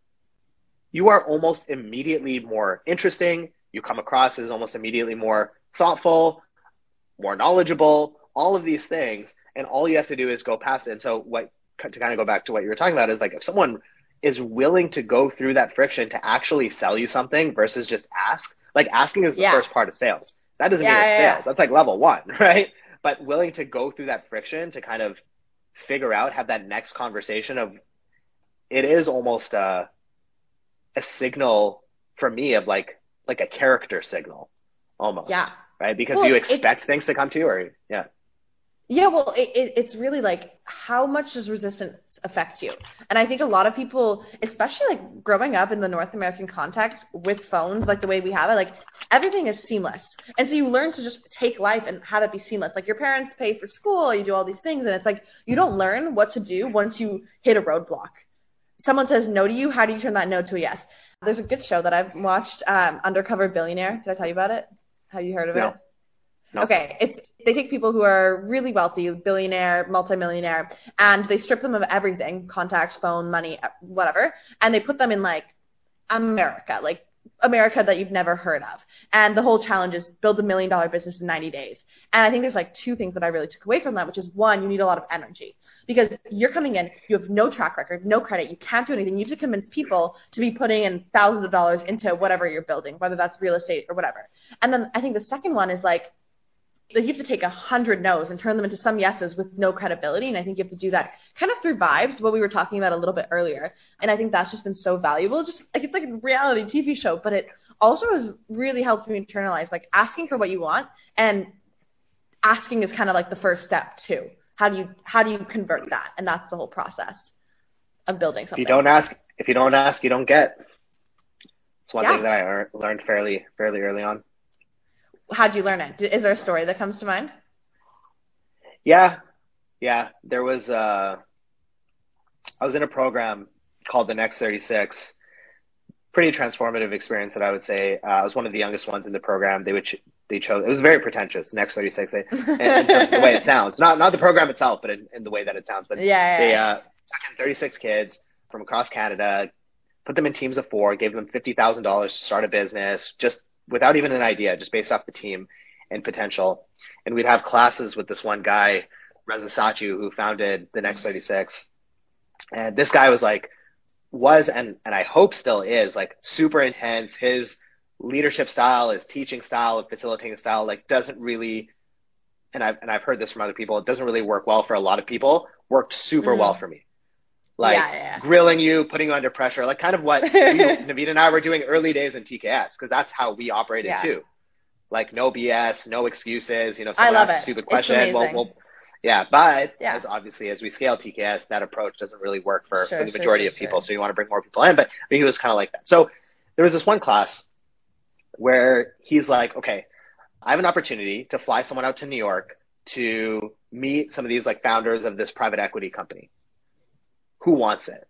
S2: you are almost immediately more interesting. You come across as almost immediately more thoughtful, more knowledgeable, all of these things. And all you have to do is go past it. And so what, to kind of go back to what you were talking about, is like if someone is willing to go through that friction to actually sell you something versus just ask, like asking is the
S1: Yeah.
S2: first part of sales. That doesn't
S1: Yeah,
S2: mean it's
S1: yeah,
S2: sales.
S1: yeah.
S2: That's like level one, right? But willing to go through that friction to kind of figure out, have that next conversation of, it is almost a, a signal for me of like, like a character signal almost.
S1: Yeah.
S2: Right? Because
S1: Well,
S2: you
S1: it's-
S2: expect things to come to you, or yeah.
S1: Yeah, well, it, it, it's really like, how much does resistance affect you? And I think a lot of people, especially like growing up in the North American context with phones, like the way we have it, like everything is seamless. And so you learn to just take life and have it be seamless. Like your parents pay for school, you do all these things, and it's like you don't learn what to do once you hit a roadblock. Someone says no to you, how do you turn that no to a yes? There's a good show that I've watched, um, Undercover Billionaire. Did I tell you about it? Have you heard of
S2: No.
S1: it?
S2: No.
S1: Okay, it's they take people who are really wealthy, billionaire, multimillionaire, and they strip them of everything, contacts, phone, money, whatever, and they put them in like America, like America that you've never heard of. And the whole challenge is build a million dollar business in ninety days. And I think there's like two things that I really took away from that, which is one, you need a lot of energy. Because you're coming in, you have no track record, no credit, you can't do anything. You have to convince people to be putting in thousands of dollars into whatever you're building, whether that's real estate or whatever. And then I think the second one is like, you have to take a hundred no's and turn them into some yeses with no credibility. And I think you have to do that kind of through vibes, what we were talking about a little bit earlier. And I think that's just been so valuable. Just like, it's like a reality T V show, but it also has really helped me internalize, like asking for what you want, and asking is kind of like the first step too. How do you, how do you convert that? And that's the whole process of building something.
S2: If you don't ask, if you don't ask, you don't get. It's one
S1: Yeah.
S2: thing that I er- learned fairly, fairly early on.
S1: How'd you learn it? Is there a story that comes to mind?
S2: Yeah. Yeah. There was, uh, I was in a program called the Next thirty-six. Pretty transformative experience that I would say. Uh, I was one of the youngest ones in the program. They would, ch- they chose, it was very pretentious, Next thirty-six, they, in, in terms of the way it sounds. Not, not the program itself, but in, in the way that it sounds. But
S1: yeah, yeah,
S2: they,
S1: yeah.
S2: uh, took in thirty-six kids from across Canada, put them in teams of four, gave them fifty thousand dollars to start a business, just without even an idea, just based off the team and potential. And we'd have classes with this one guy, Reza Satchu, who founded the Next thirty-six. And this guy was like, was, and, and I hope still is, like super intense. His leadership style, his teaching style, facilitating style, like doesn't really, and I've, and I've heard this from other people, it doesn't really work well for a lot of people, worked super
S1: Mm.
S2: well for me. Like
S1: Yeah, yeah.
S2: grilling you, putting you under pressure, like kind of what we, Naveed and I were doing early days in T K S, because that's how we operated
S1: Yeah.
S2: too. Like no B S, no excuses. You know, if
S1: I
S2: someone
S1: love
S2: asks a
S1: it.
S2: stupid
S1: It's
S2: question, we'll,
S1: amazing.
S2: we'll, yeah. But
S1: Yeah.
S2: as obviously as we scale T K S, that approach doesn't really work for,
S1: Sure,
S2: for the
S1: sure,
S2: majority
S1: sure,
S2: of people.
S1: sure.
S2: So you want to bring more people in, but, but he was kind of like that. So there was this one class where he's like, okay, I have an opportunity to fly someone out to New York to meet some of these like founders of this private equity company. Who wants it?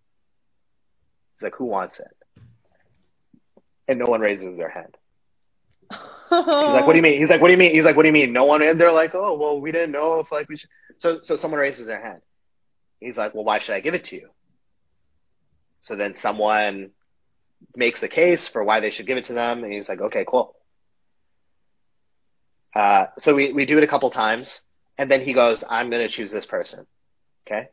S2: He's like, who wants it? And no one raises their hand. He's like, what do you mean? He's like, what do you mean? He's like, what do you mean? No one. And they're like, oh, well, we didn't know if like we should. So, so someone raises their hand. He's like, well, why should I give it to you? So then someone makes a case for why they should give it to them. And he's like, okay, cool. Uh, so we, we do it a couple times. And then he goes, I'm going to choose this person. Okay.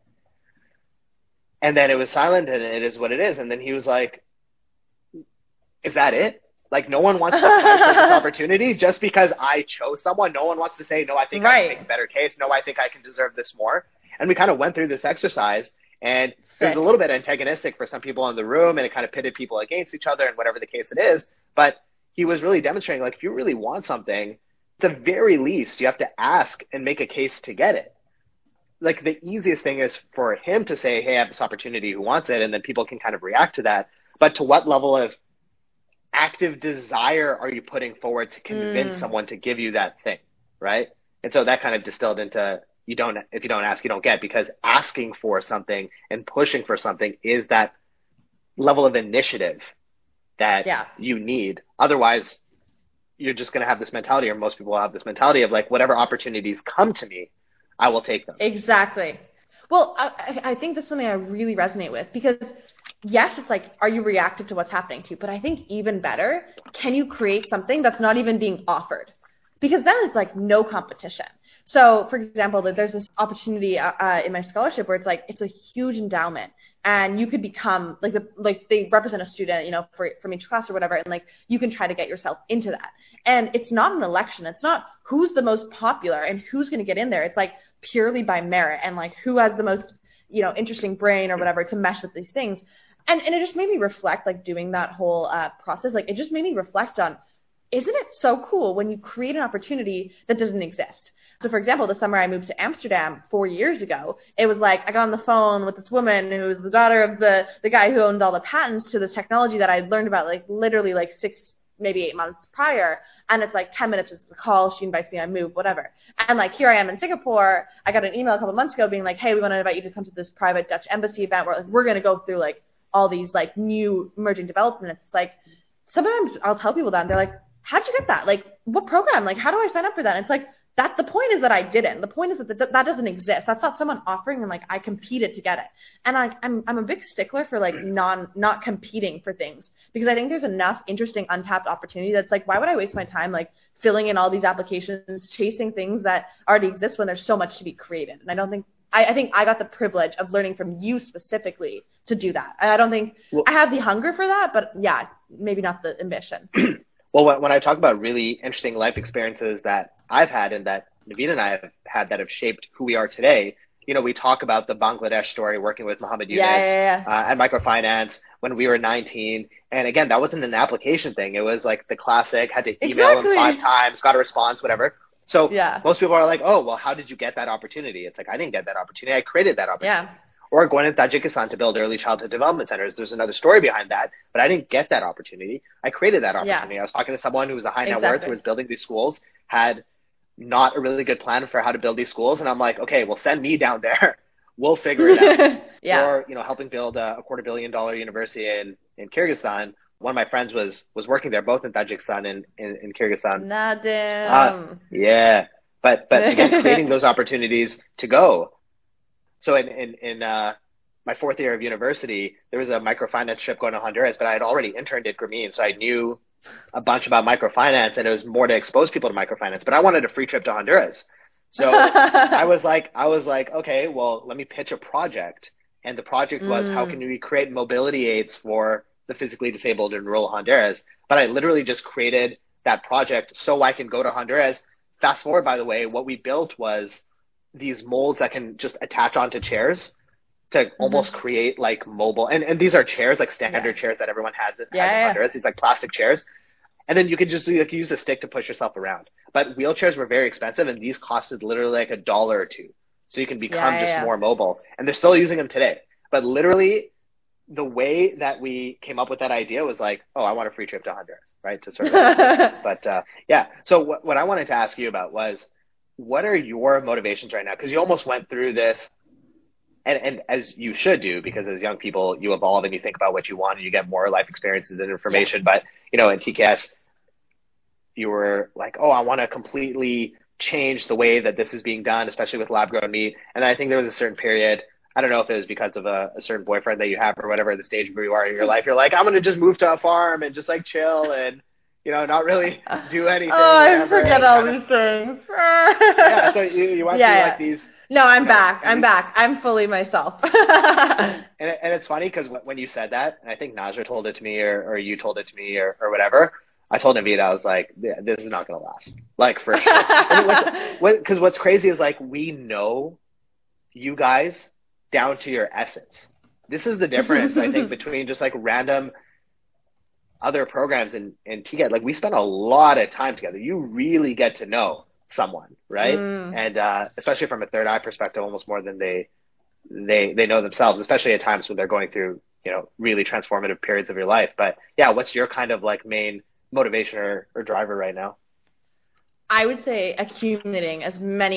S2: And then it was silent, and it is what it is. And then he was like, is that it? Like, no one wants to fight for this opportunity just because I chose someone. No one wants to say, no, I think
S1: Right.
S2: I can make a better case. No, I think I can deserve this more. And we kind of went through this exercise, and it was a little bit antagonistic for some people in the room, and it kind of pitted people against each other and whatever the case it is. But he was really demonstrating, like, if you really want something, at the very least, you have to ask and make a case to get it. Like, the easiest thing is for him to say, hey, I have this opportunity, who wants it? And then people can kind of react to that. But to what level of active desire are you putting forward to convince
S1: Mm.
S2: someone to give you that thing, right? And so that kind of distilled into, you don't, if you don't ask, you don't get, because asking for something and pushing for something is that level of initiative that
S1: Yeah.
S2: you need. Otherwise, you're just going to have this mentality, or most people will have this mentality of like, whatever opportunities come to me, I will take them.
S1: Exactly. Well, I, I think that's something I really resonate with, because yes, it's like, are you reactive to what's happening to you? But I think even better, can you create something that's not even being offered? Because then it's like no competition. So, for example, there's this opportunity uh, uh, in my scholarship where it's like, it's a huge endowment, and you could become like the, like they represent a student, you know, for from each class or whatever, and like you can try to get yourself into that. And it's not an election. It's not who's the most popular and who's going to get in there. It's like purely by merit and like who has the most, you know, interesting brain or whatever to mesh with these things. And and it just made me reflect, like doing that whole uh, process. Like it just made me reflect on, isn't it so cool when you create an opportunity that doesn't exist? So, for example, the summer I moved to Amsterdam four years ago, it was like I got on the phone with this woman who was the daughter of the, the guy who owned all the patents to this technology that I learned about like literally like six, maybe eight months prior. And it's like ten minutes of the call. She invites me, I move, whatever. And like here I am in Singapore. I got an email a couple months ago being like, hey, we want to invite you to come to this private Dutch embassy event where like, we're going to go through like all these like new emerging developments. It's like sometimes I'll tell people that and they're like, how'd you get that? Like what program? Like how do I sign up for that? And it's like, that the point is that I didn't. The point is that th- that doesn't exist. That's not someone offering and like I competed to get it. And I, I'm I'm a big stickler for like non not competing for things, because I think there's enough interesting untapped opportunity that's like, why would I waste my time like filling in all these applications, chasing things that already exist when there's so much to be created? And I don't think I, I think I got the privilege of learning from you specifically to do that. I don't think well, I have the hunger for that, but yeah, maybe not the ambition.
S2: Well, when I talk about really interesting life experiences that I've had and that Naveen and I have had that have shaped who we are today, you know, we talk about the Bangladesh story working with Muhammad Yunus
S1: yeah, yeah, yeah.
S2: Uh, at Microfinance when we were nineteen. And again, that wasn't an application thing. It was like the classic, had to email
S1: exactly.
S2: him five times, got a response, whatever. So
S1: yeah.
S2: most people are like, oh, well, how did you get that opportunity? It's like, I didn't get that opportunity. I created that opportunity.
S1: Yeah.
S2: Or going to Tajikistan to build early childhood development centers. There's another story behind that, but I didn't get that opportunity. I created that opportunity.
S1: Yeah.
S2: I was talking to someone who was a high net
S1: exactly.
S2: worth who was building these schools, had not a really good plan for how to build these schools. And I'm like, okay, well, send me down there. We'll figure it out.
S1: yeah.
S2: Or, you know, helping build a, a quarter billion dollar university in, in Kyrgyzstan. One of my friends was, was working there, both in Tajikistan and in, in Kyrgyzstan.
S1: Nadim.
S2: Uh, yeah. But, but again, creating those opportunities to go. So in, in, in, uh, my fourth year of university, there was a microfinance trip going to Honduras, but I had already interned at Grameen. So I knew a bunch about microfinance, and it was more to expose people to microfinance, but I wanted a free trip to Honduras. So I was like, I was like, okay, well, let me pitch a project. And the project was, mm. how can we create mobility aids for the physically disabled in rural Honduras? But I literally just created that project so I can go to Honduras. Fast forward, by the way, what we built was these molds that can just attach onto chairs to mm-hmm. almost create like mobile. And, and these are chairs, like standard yeah. chairs that everyone has, has
S1: yeah,
S2: in
S1: yeah.
S2: Honduras, these like plastic chairs. And then you can just do, like, use a stick to push yourself around. But wheelchairs were very expensive, and these costed literally like a dollar or two. So you can become
S1: yeah, yeah,
S2: just
S1: yeah. more
S2: mobile. And they're still using them today. But literally, the way that we came up with that idea was like, oh, I want a free trip to Honduras, right? To sort of, but uh, yeah. So what, what I wanted to ask you about was, what are your motivations right now? Because you almost went through this, and, and as you should do, because as young people, you evolve and you think about what you want and you get more life experiences and information. Yeah. But, you know, in T K S, you were like, oh, I want to completely change the way that this is being done, especially with lab-grown meat. And I think there was a certain period, I don't know if it was because of a, a certain boyfriend that you have or whatever, the stage where you are in your life, you're like, I'm going to just move to a farm and just like chill and, you know, not really do anything.
S1: Oh, I
S2: whatever,
S1: forget all
S2: of,
S1: these things.
S2: yeah, so you, you went
S1: yeah,
S2: through
S1: yeah.
S2: like these.
S1: No, I'm
S2: you know,
S1: back. I'm
S2: these,
S1: back. I'm fully myself.
S2: and, it, and it's funny because when you said that, and I think Nazra told it to me or, or you told it to me or, or whatever, I told Naveen, I was like, yeah, this is not going to last. Like, for sure. Because what, what's crazy is, like, we know you guys down to your essence. This is the difference, I think, between just, like, random other programs in, in T G E T. Like, we spend a lot of time together. You really get to know someone, right? Mm. And uh, especially from a third eye perspective, almost more than they, they, they know themselves, especially at times when they're going through, you know, really transformative periods of your life. But, yeah, what's your kind of, like, main motivation or, or driver right now?
S1: I would say accumulating as many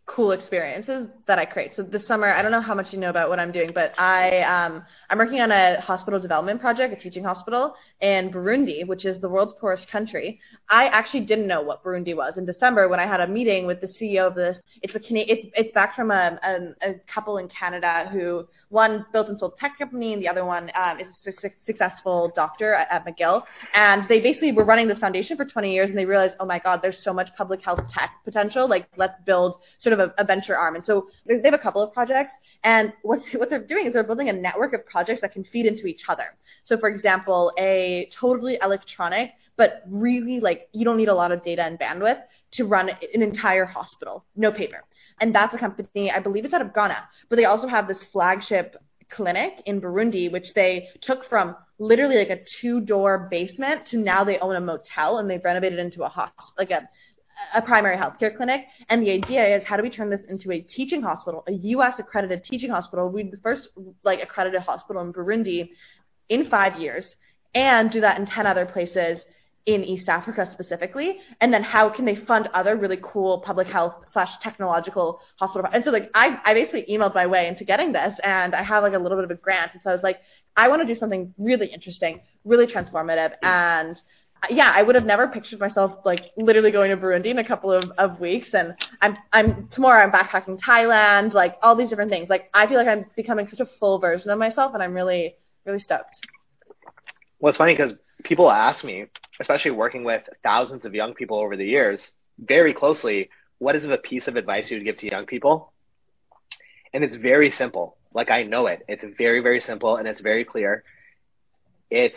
S1: cool experiences that I create. So this summer, I don't know how much you know about what I'm doing, but I um I'm working on a hospital development project, a teaching hospital in Burundi, which is the world's poorest country. I actually didn't know what Burundi was in December when I had a meeting with the C E O of this. It's a it's it's back from a, a, a couple in Canada who one built and sold tech company, and the other one um, is a su- successful doctor at, at McGill. And they basically were running this foundation for twenty years, and they realized, oh my God, there's so much public health tech potential. Like, let's build sort of a, a venture arm. And so they have a couple of projects, and what what they're doing is they're building a network of projects that can feed into each other. So, for example, a totally electronic, but really like you don't need a lot of data and bandwidth to run an entire hospital, no paper. And that's a company, I believe it's out of Ghana, but they also have this flagship clinic in Burundi, which they took from literally like a two-door basement to now they own a motel, and they've renovated it into a hospital, like a a primary healthcare clinic. And the idea is, how do we turn this into a teaching hospital, a U S accredited teaching hospital? We're the first like accredited hospital in Burundi in five years, and do that in ten other places in East Africa specifically. And then how can they fund other really cool public health slash technological hospital? And so like I, I basically emailed my way into getting this, and I have like a little bit of a grant. And so I was like, I want to do something really interesting, really transformative. And yeah, I would have never pictured myself like literally going to Burundi in a couple of, of weeks. And I'm, I'm tomorrow I'm backpacking Thailand, like all these different things. Like I feel like I'm becoming such a full version of myself, and I'm really, really stoked.
S2: Well, it's funny because people ask me, especially working with thousands of young people over the years, very closely, what is a piece of advice you would give to young people? And it's very simple. Like, I know it. It's very, very simple, and it's very clear. It's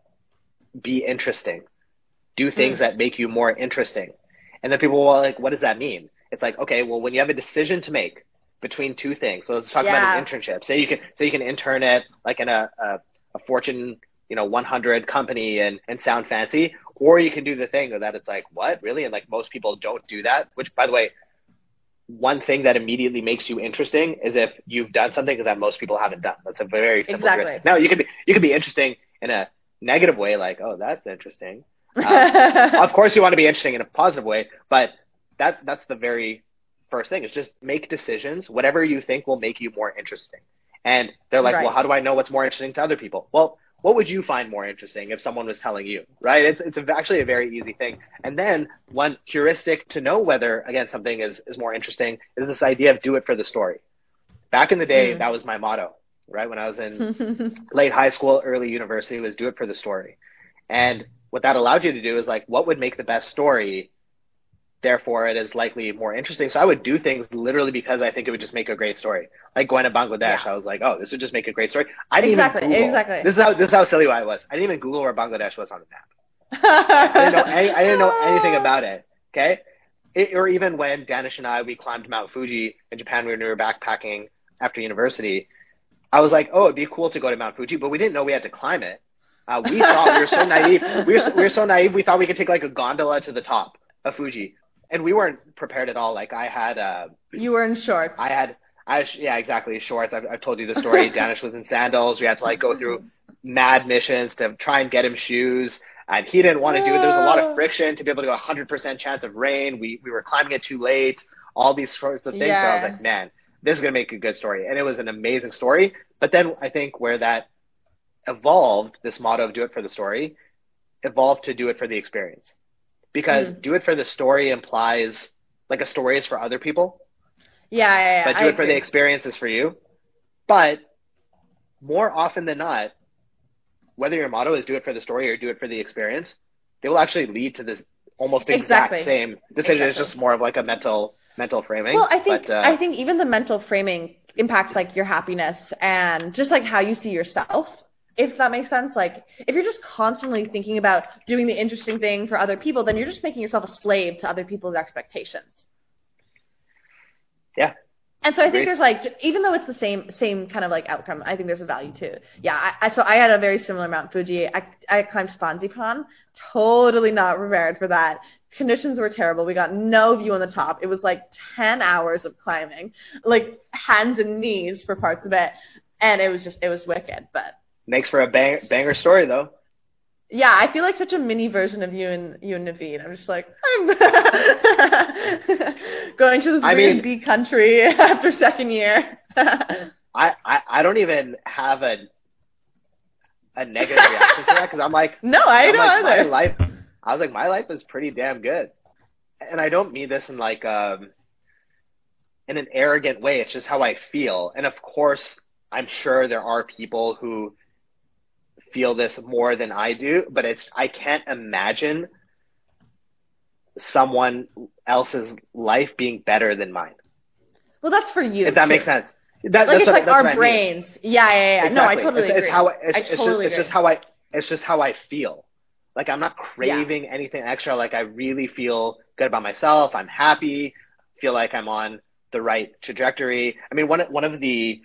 S2: be interesting. Do things mm. that make you more interesting. And then people will like, what does that mean? It's like, okay, well, when you have a decision to make between two things, so let's talk yeah. about an internship. Say you can, say you can intern at like in a, a, a Fortune, you know, one hundred company and, and sound fancy, or you can do the thing that it's like, what, really? And like most people don't do that, which, by the way, one thing that immediately makes you interesting is if you've done something that most people haven't done. That's a very simple
S1: exactly.
S2: risk. Now you could be, you could be interesting in a negative way, like, oh, that's interesting. Um, of course you want to be interesting in a positive way, but that that's the very first thing, is just make decisions, whatever you think will make you more interesting. And they're like, right. well, how do I know what's more interesting to other people? Well, what would you find more interesting if someone was telling you, right? It's it's actually a very easy thing. And then one heuristic to know whether, again, something is, is more interesting is this idea of do it for the story. Back in the day, mm. that was my motto, right? When I was in late high school, early university, was do it for the story. And what that allowed you to do is like, what would make the best story? Therefore, it is likely more interesting. So I would do things literally because I think it would just make a great story. Like going to Bangladesh, yeah. I was like, oh, this would just make a great story. I didn't
S1: exactly,
S2: even Google.
S1: Exactly.
S2: This is how this is how silly I was. I didn't even Google where Bangladesh was on the map. I didn't know any, I didn't know anything about it. Okay, it, or even when Danish and I we climbed Mount Fuji in Japan when we were backpacking after university, I was like, oh, it'd be cool to go to Mount Fuji, but we didn't know we had to climb it. Uh, we thought we were so naive. We were we were so naive. We thought we could take like a gondola to the top of Fuji. And we weren't prepared at all. Like I had, uh,
S1: you were in shorts.
S2: I had, I yeah, exactly shorts. I've, I've told you the story. Danish was in sandals. We had to like go through mad missions to try and get him shoes, and he didn't want to do it. There was a lot of friction to be able to go one hundred percent chance of rain. We we were climbing it too late. All these sorts of things. Yeah. So I was like, man, this is gonna make a good story, and it was an amazing story. But then I think where that evolved, this motto of do it for the story, evolved to do it for the experience. Because mm. do it for the story implies like a story is for other people.
S1: Yeah, yeah, yeah.
S2: But do
S1: I
S2: it for
S1: agree.
S2: the experience is for you. But more often than not, whether your motto is do it for the story or do it for the experience, they will actually lead to this almost exact
S1: exactly.
S2: same decision.
S1: Exactly.
S2: It's just more of like a mental mental framing.
S1: Well, I think
S2: but, uh,
S1: I think even the mental framing impacts like your happiness and just like how you see yourself. If that makes sense. Like if you're just constantly thinking about doing the interesting thing for other people, then you're just making yourself a slave to other people's expectations.
S2: Yeah.
S1: And so I think there's like, even though it's the same same kind of like outcome, I think there's a value to it. Yeah. I, I, so I had a very similar Mount Fuji. I, I climbed Sfanzipan, totally not prepared for that. Conditions were terrible. We got no view on the top. It was like ten hours of climbing, like hands and knees for parts of it. And it was just, it was wicked, but.
S2: Makes for a bang, banger story, though.
S1: Yeah, I feel like such a mini version of you and you and Naveed. I'm just like, I'm going to this
S2: I
S1: weird
S2: mean,
S1: bee country after second year.
S2: I, I, I don't even have a a negative reaction to that because I'm like,
S1: no, I
S2: I'm
S1: don't
S2: like
S1: either.
S2: my life. I was like, my life is pretty damn good, and I don't mean this in like um in an arrogant way. It's just how I feel, and of course, I'm sure there are people who feel this more than I do, but it's I can't imagine someone else's life being better than mine.
S1: Well, that's for you.
S2: If that
S1: too.
S2: makes sense. That,
S1: Like
S2: that's
S1: it's
S2: what,
S1: like
S2: that's
S1: our
S2: what I
S1: brains.
S2: mean.
S1: Yeah, yeah, yeah.
S2: Exactly.
S1: No, I totally
S2: it's,
S1: agree.
S2: It's how it's,
S1: I
S2: it's
S1: totally
S2: just
S1: agree.
S2: it's just how I it's just how I feel. Like I'm not
S1: Yeah.
S2: craving anything extra. Like I really feel good about myself. I'm happy. Feel like I'm on the right trajectory. I mean, one one of the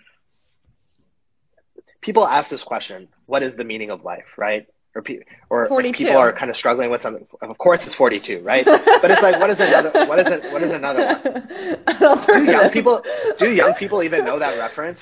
S2: people ask this question: what is the meaning of life, right? Or, pe- or
S1: forty-two.
S2: People are kind of struggling with something. Of course, it's forty-two, right? But it's like, what is another? What is it? What is another one? Do young people do young people even know that reference?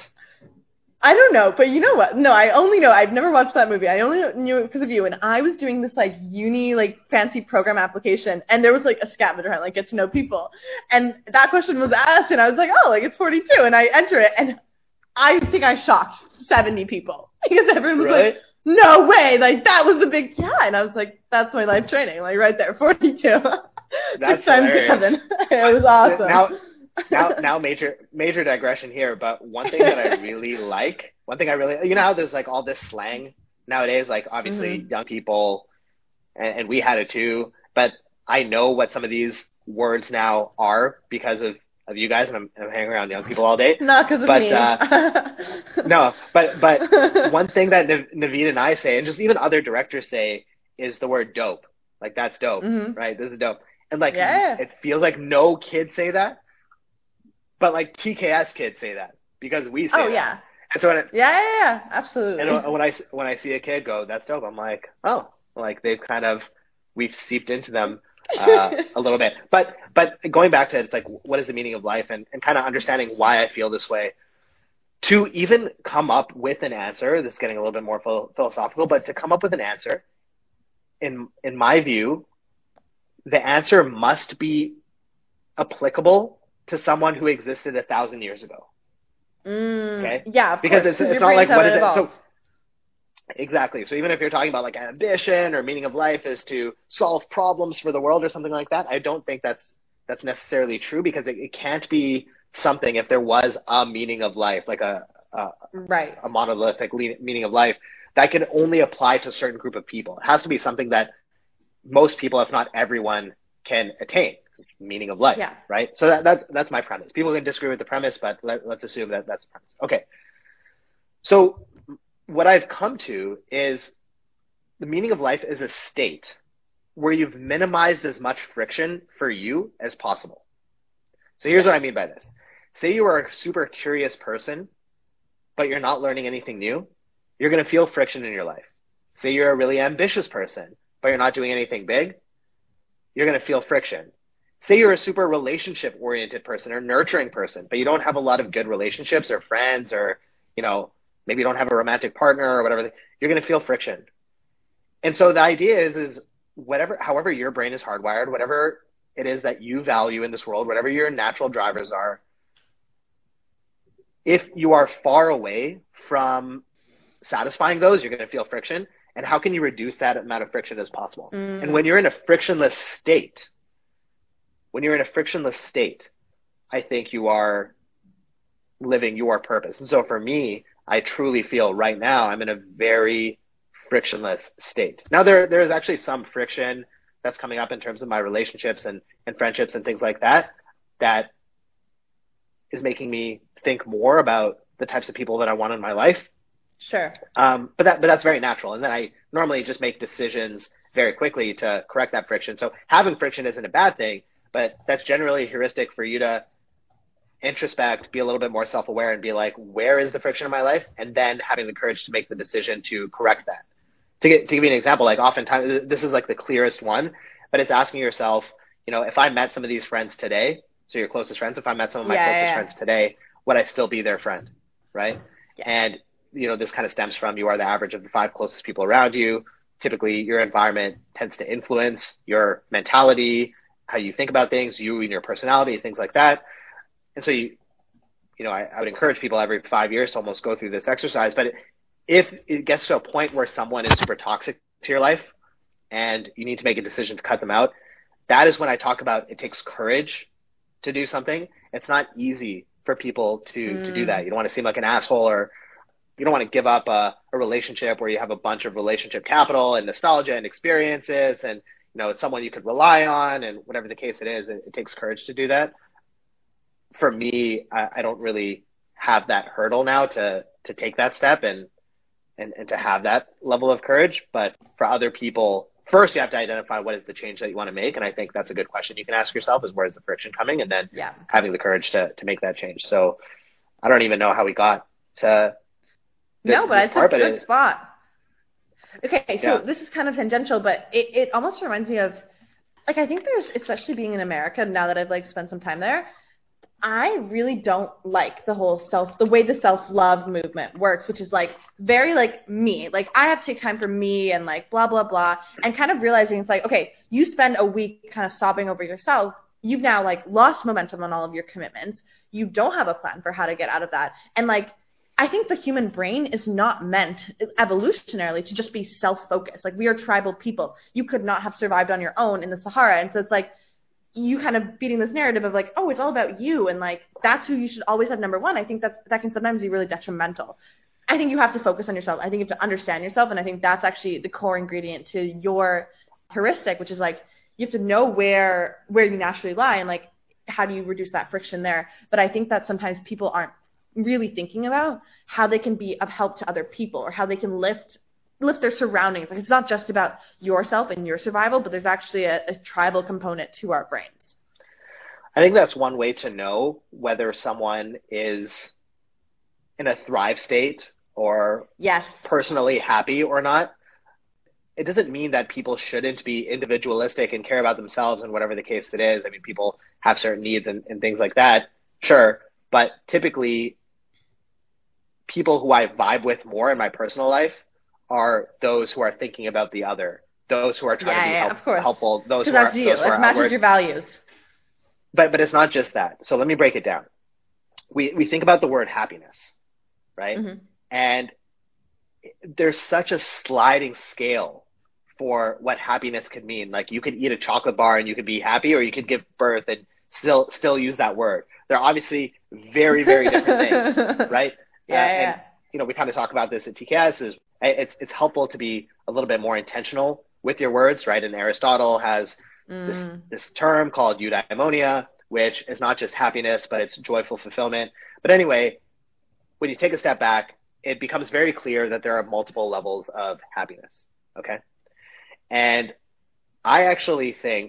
S1: I don't know, but you know what? No, I only know. I've never watched that movie. I only knew it because of you. And I was doing this like uni like fancy program application, and there was like a scavenger hunt, like get to know people, and that question was asked, and I was like, oh, like it's forty-two, and I enter it, and I think I shocked seventy people because everyone was
S2: Really?
S1: like, no way, like that was a big yeah, and I was like, that's my life training, like right there, forty-two.
S2: That's
S1: Six times
S2: hilarious.
S1: seven. It was awesome.
S2: Now, now, now, major, major digression here. But one thing that I really like, one thing I really, you know how there's like all this slang nowadays. Like obviously,
S1: mm-hmm.
S2: young people, and, and we had it too. But I know what some of these words now are because of, of you guys, and I'm, I'm hanging around young people all day.
S1: Not because of
S2: but,
S1: me.
S2: Uh, no, but but one thing that Naveed and I say, and just even other directors say, is the word dope. Like that's dope,
S1: mm-hmm.
S2: right? This is dope. And like
S1: yeah.
S2: it feels like no kids say that, but like T K S kids say that because we say
S1: oh,
S2: that.
S1: yeah.
S2: And so when it,
S1: yeah, yeah, yeah, absolutely.
S2: and when I when I see a kid go, that's dope, I'm like, oh, like they've kind of we've seeped into them uh, a little bit. But but going back to it, it's like what is the meaning of life, and, and kind of understanding why I feel this way. To even come up with an answer, this is getting a little bit more philosophical, but to come up with an answer, in in my view, the answer must be applicable to someone who existed a thousand years ago.
S1: Mm,
S2: okay?
S1: Yeah, of
S2: because
S1: course.
S2: it's, it's not like what is it? So exactly. So even if you're talking about like ambition or meaning of life is to solve problems for the world or something like that, I don't think that's that's necessarily true because it, it can't be something if there was a meaning of life, like a a,
S1: right.
S2: a monolithic meaning of life that can only apply to a certain group of people. It has to be something that most people, if not everyone, can attain. Meaning of life,
S1: yeah.
S2: right? So that, that's that's my premise. People can disagree with the premise, but let, let's assume that that's the premise. Okay. So what I've come to is the meaning of life is a state where you've minimized as much friction for you as possible. So here's
S1: yeah.
S2: what I mean by this. Say you are a super curious person, but you're not learning anything new, you're going to feel friction in your life. Say you're a really ambitious person, but you're not doing anything big, you're going to feel friction. Say you're a super relationship-oriented person or nurturing person, but you don't have a lot of good relationships or friends or, you know, maybe you don't have a romantic partner or whatever, you're going to feel friction. And so the idea is, is whatever, however your brain is hardwired, whatever it is that you value in this world, whatever your natural drivers are, if you are far away from satisfying those, you're going to feel friction. And how can you reduce that amount of friction as possible?
S1: Mm.
S2: And when you're in a frictionless state, when you're in a frictionless state, I think you are living your purpose. And so for me, I truly feel right now I'm in a very frictionless state. Now there there is actually some friction that's coming up in terms of my relationships and, and friendships and things like that, that is making me think more about the types of people that I want in my life.
S1: Sure.
S2: Um, but that but that's very natural. And then I normally just make decisions very quickly to correct that friction. So having friction isn't a bad thing, but that's generally a heuristic for you to introspect, be a little bit more self-aware and be like, where is the friction in my life? And then having the courage to make the decision to correct that. To, get, to give you an example, like oftentimes, this is like the clearest one, but it's asking yourself, you know, if I met some of these friends today, so your closest friends, if I met some of my
S1: yeah,
S2: closest
S1: yeah.
S2: friends today, would I still be their friend, right?
S1: Yeah.
S2: And, you know, this kind of stems from you are the average of the five closest people around you. Typically, your environment tends to influence your mentality, how you think about things, you and your personality, things like that. And so you, you know, I, I would encourage people every five years to almost go through this exercise. But if it gets to a point where someone is super toxic to your life and you need to make a decision to cut them out, that is when I talk about it takes courage to do something. It's not easy for people to, mm. to do that. You don't want to seem like an asshole, or you don't want to give up a, a relationship where you have a bunch of relationship capital and nostalgia and experiences, and, you know, it's someone you could rely on, and whatever the case it is, it, it takes courage to do that. For me, I, I don't really have that hurdle now to, to take that step and, and, and to have that level of courage. But for other people, first you have to identify what is the change that you want to make. And I think that's a good question you can ask yourself, is where's the friction coming? And then yeah. having the courage to, to make that change. So I don't even know how we got to this,
S1: No, but
S2: this
S1: it's
S2: part,
S1: a
S2: but
S1: good
S2: it,
S1: spot. Okay, so
S2: yeah.
S1: this is kind of tangential, but it, it almost reminds me of, like, I think there's, especially being in America, now that I've, like, spent some time there, I really don't like the whole self, the way the self-love movement works, which is, like, very, like, me. Like, I have to take time for me and, like, blah, blah, blah, and kind of realizing it's like, okay, you spend a week kind of sobbing over yourself. You've now, like, lost momentum on all of your commitments. You don't have a plan for how to get out of that. And, like, I think the human brain is not meant evolutionarily to just be self-focused. Like, we are tribal people. You could not have survived on your own in the Sahara. And so it's like, you kind of feeding this narrative of like, oh, it's all about you, and like that's who you should always have number one. I think that's, that can sometimes be really detrimental. I think you have to focus on yourself. I think you have to understand yourself, and I think that's actually the core ingredient to your heuristic, which is like you have to know where where you naturally lie and like how do you reduce that friction there. But I think that sometimes people aren't really thinking about how they can be of help to other people, or how they can lift lift their surroundings. Like, it's not just about yourself and your survival, but there's actually a, a tribal component to our brains.
S2: I think that's one way to know whether someone is in a thrive state or
S1: yes.
S2: personally happy or not. It doesn't mean that people shouldn't be individualistic and care about themselves and whatever the case it is. I mean, people have certain needs and, and things like that. Sure. But typically, people who I vibe with more in my personal life are those who are thinking about the other, those who are trying
S1: yeah,
S2: to be
S1: yeah,
S2: help,
S1: of course.
S2: helpful, those who
S1: that's
S2: are
S1: you.
S2: those who
S1: it
S2: are
S1: matches
S2: outward.
S1: Your values.
S2: But but it's not just that. So let me break it down. We we think about the word happiness, right?
S1: Mm-hmm.
S2: And there's such a sliding scale for what happiness could mean. Like, you could eat a chocolate bar and you could be happy, or you could give birth and still still use that word. They're obviously very, very different things, right?
S1: Yeah,
S2: uh,
S1: yeah.
S2: And, you know, we kind of talk about this at T K S, is it's, it's helpful to be a little bit more intentional with your words, right? And Aristotle has mm. this, this term called eudaimonia, which is not just happiness, but it's joyful fulfillment. But anyway, when you take a step back, it becomes very clear that there are multiple levels of happiness, okay? And I actually think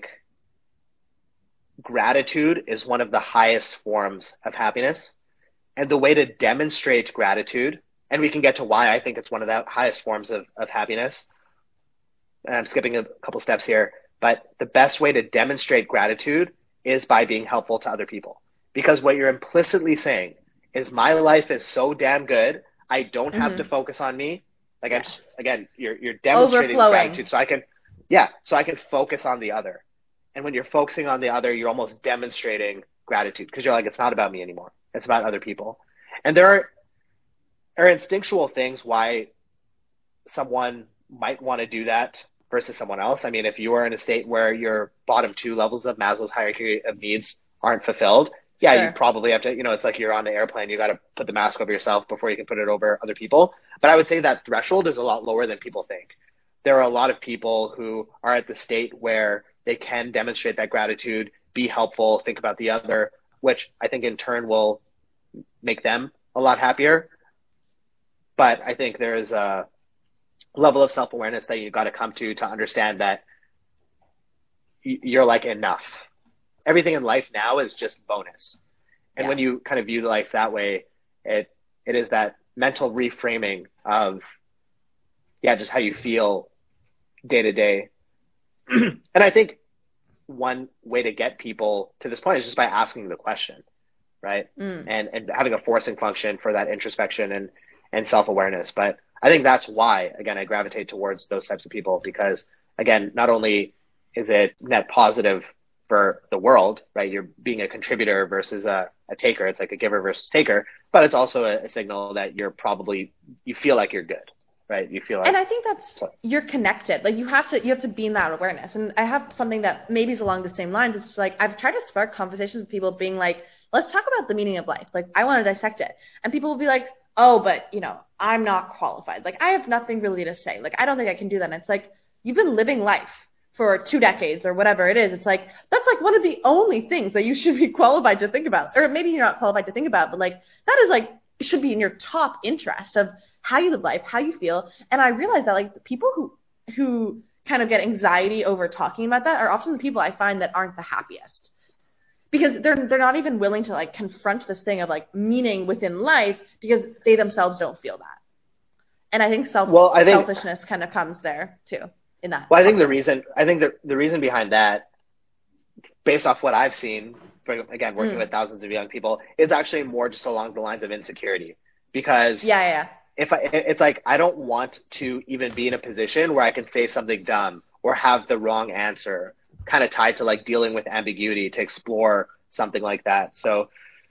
S2: gratitude is one of the highest forms of happiness. And the way to demonstrate gratitude, and we can get to why I think it's one of the highest forms of, of happiness, and I'm skipping a couple steps here, but the best way to demonstrate gratitude is by being helpful to other people. Because what you're implicitly saying is, my life is so damn good, I don't have mm-hmm. to focus on me. Like, yes. I'm, again, you're, you're demonstrating gratitude so I can, yeah, so I can focus on the other. And when you're focusing on the other, you're almost demonstrating gratitude, because you're like, it's not about me anymore. It's about other people. And there are, are instinctual things why someone might want to do that versus someone else. I mean, if you are in a state where your bottom two levels of Maslow's hierarchy of needs aren't fulfilled, yeah, sure. you probably have to, you know, it's like you're on the airplane, you got to put the mask over yourself before you can put it over other people. But I would say that threshold is a lot lower than people think. There are a lot of people who are at the state where they can demonstrate that gratitude, be helpful, think about the other, which I think in turn will make them a lot happier. But I think there is a level of self-awareness that you've got to come to to understand that you're like enough. Everything in life now is just bonus. And yeah. when you kind of view life that way, it it is that mental reframing of, yeah, just how you feel day to day. And I think one way to get people to this point is just by asking the question, right? Mm. And and having a forcing function for that introspection and, and self-awareness. But I think that's why, again, I gravitate towards those types of people, because, again, not only is it net positive for the world, right? You're being a contributor versus a, a taker. It's like a giver versus taker, but it's also a, a signal that you're probably, you feel like you're good, right? You feel like.
S1: And I think that's, you're connected. Like you have to, you have to be in that awareness. And I have something that maybe is along the same lines. It's like, I've tried to spark conversations with people being like, let's talk about the meaning of life. Like I want to dissect it. And people will be like, oh, but you know, I'm not qualified. Like I have nothing really to say. Like, I don't think I can do that. And it's like, you've been living life for two decades or whatever it is. It's like, that's like one of the only things that you should be qualified to think about. Or maybe you're not qualified to think about, but like, that is like, it should be in your top interest of how you live life, how you feel. And I realize that like the people who, who kind of get anxiety over talking about that are often the people I find that aren't the happiest. Because they're they're not even willing to like confront this thing of like meaning within life because they themselves don't feel that. And I think self
S2: well, I think,
S1: selfishness kind of comes there too in that.
S2: Well, I think the reason I think the the reason behind that, based off what I've seen, again working mm. with thousands of young people, is actually more just along the lines of insecurity. Because
S1: yeah, yeah.
S2: if I, it's like I don't want to even be in a position where I can say something dumb or have the wrong answer, kind of tied to like dealing with ambiguity to explore something like that. So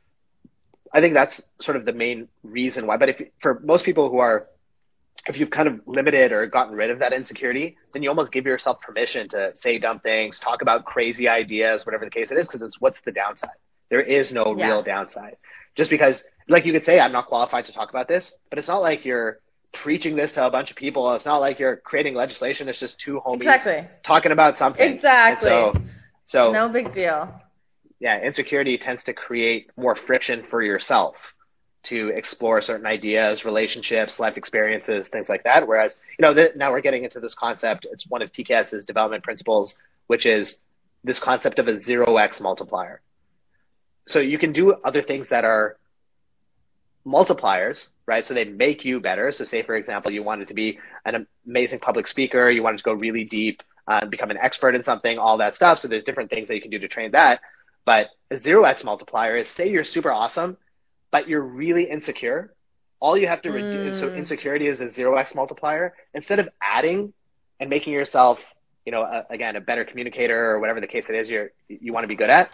S2: I think that's sort of the main reason why. But if for most people who are, if you've kind of limited or gotten rid of that insecurity, then you almost give yourself permission to say dumb things, talk about crazy ideas, whatever the case it is, because it's what's the downside? There is no yeah. real downside. Just because, like you could say, I'm not qualified to talk about this, but it's not like you're preaching this to a bunch of people. It's not like you're creating legislation. It's just two homies
S1: exactly.
S2: talking about something.
S1: Exactly.
S2: And so, so
S1: no big deal.
S2: Yeah, insecurity tends to create more friction for yourself to explore certain ideas, relationships, life experiences, things like that. Whereas, you know, th- now we're getting into this concept. It's one of T K S's development principles, which is this concept of a zero X multiplier. So you can do other things that are multipliers, right? So they make you better. So say, for example, you wanted to be an amazing public speaker. You wanted to go really deep, uh, become an expert in something, all that stuff. So there's different things that you can do to train that. But a zero X multiplier is, say you're super awesome, but you're really insecure. All you have to reduce, mm. so insecurity is a zero X multiplier. Instead of adding and making yourself, you know, a, again, a better communicator or whatever the case it is you're, you want to be good at,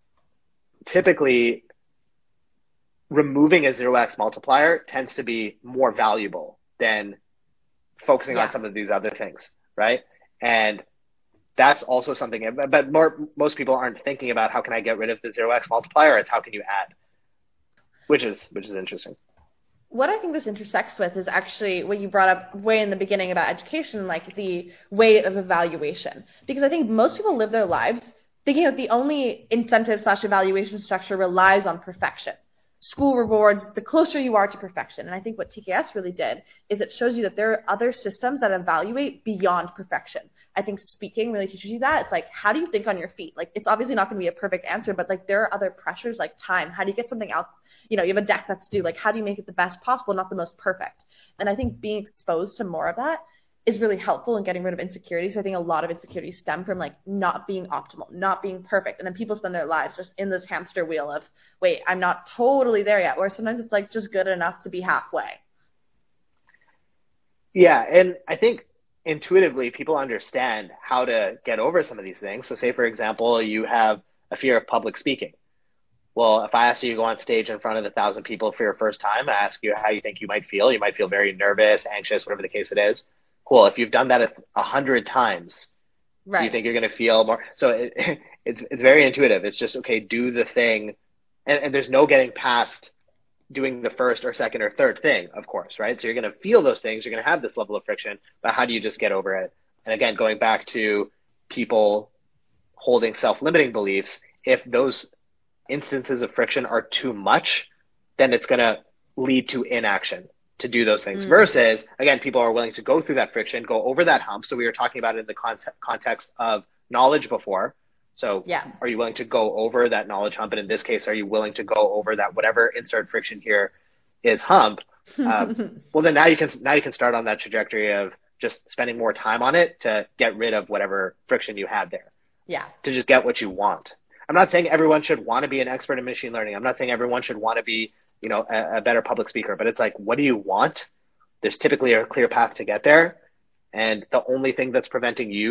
S2: typically removing a zero X multiplier tends to be more valuable than focusing yeah. on some of these other things, right? And that's also something, but more, most people aren't thinking about how can I get rid of the zero X multiplier. It's how can you add, which is, which is interesting.
S1: What I think this intersects with is actually what you brought up way in the beginning about education, like the way of evaluation. Because I think most people live their lives thinking that the only incentive slash evaluation structure relies on perfection. School rewards, the closer you are to perfection. And I think what T K S really did is it shows you that there are other systems that evaluate beyond perfection. I think speaking really teaches you that. It's like, how do you think on your feet? Like, it's obviously not going to be a perfect answer, but like there are other pressures like time. How do you get something out? You know, you have a deck that's due. Like, how do you make it the best possible, not the most perfect? And I think being exposed to more of that is really helpful in getting rid of insecurity. So I think a lot of insecurities stem from like not being optimal, not being perfect. And then people spend their lives just in this hamster wheel of, wait, I'm not totally there yet. Or sometimes it's like just good enough to be halfway.
S2: Yeah. And I think intuitively people understand how to get over some of these things. So say, for example, you have a fear of public speaking. Well, if I asked you to go on stage in front of a thousand people for your first time, I ask you how you think you might feel. You might feel very nervous, anxious, whatever the case it is. Cool. If you've done that a hundred times, right. do you think you're going to feel more? So it, it's it's very intuitive. It's just, okay, do the thing. And, and there's no getting past doing the first or second or third thing, of course, right? So you're going to feel those things. You're going to have this level of friction. But how do you just get over it? And again, going back to people holding self-limiting beliefs, if those instances of friction are too much, then it's going to lead to inaction to do those things. Mm. Versus, again, people are willing to go through that friction, go over that hump. So we were talking about it in the context context of knowledge before. So yeah. Are you willing to go over that knowledge hump? And in this case, are you willing to go over that whatever insert friction here is hump? Um, well, then now you can now you can start on that trajectory of just spending more time on it to get rid of whatever friction you had there.
S1: Yeah.
S2: To just get what you want. I'm not saying everyone should want to be an expert in machine learning. I'm not saying everyone should want to be, you know, a, a better public speaker, but it's like, what do you want? There's typically a clear path to get there. And the only thing that's preventing you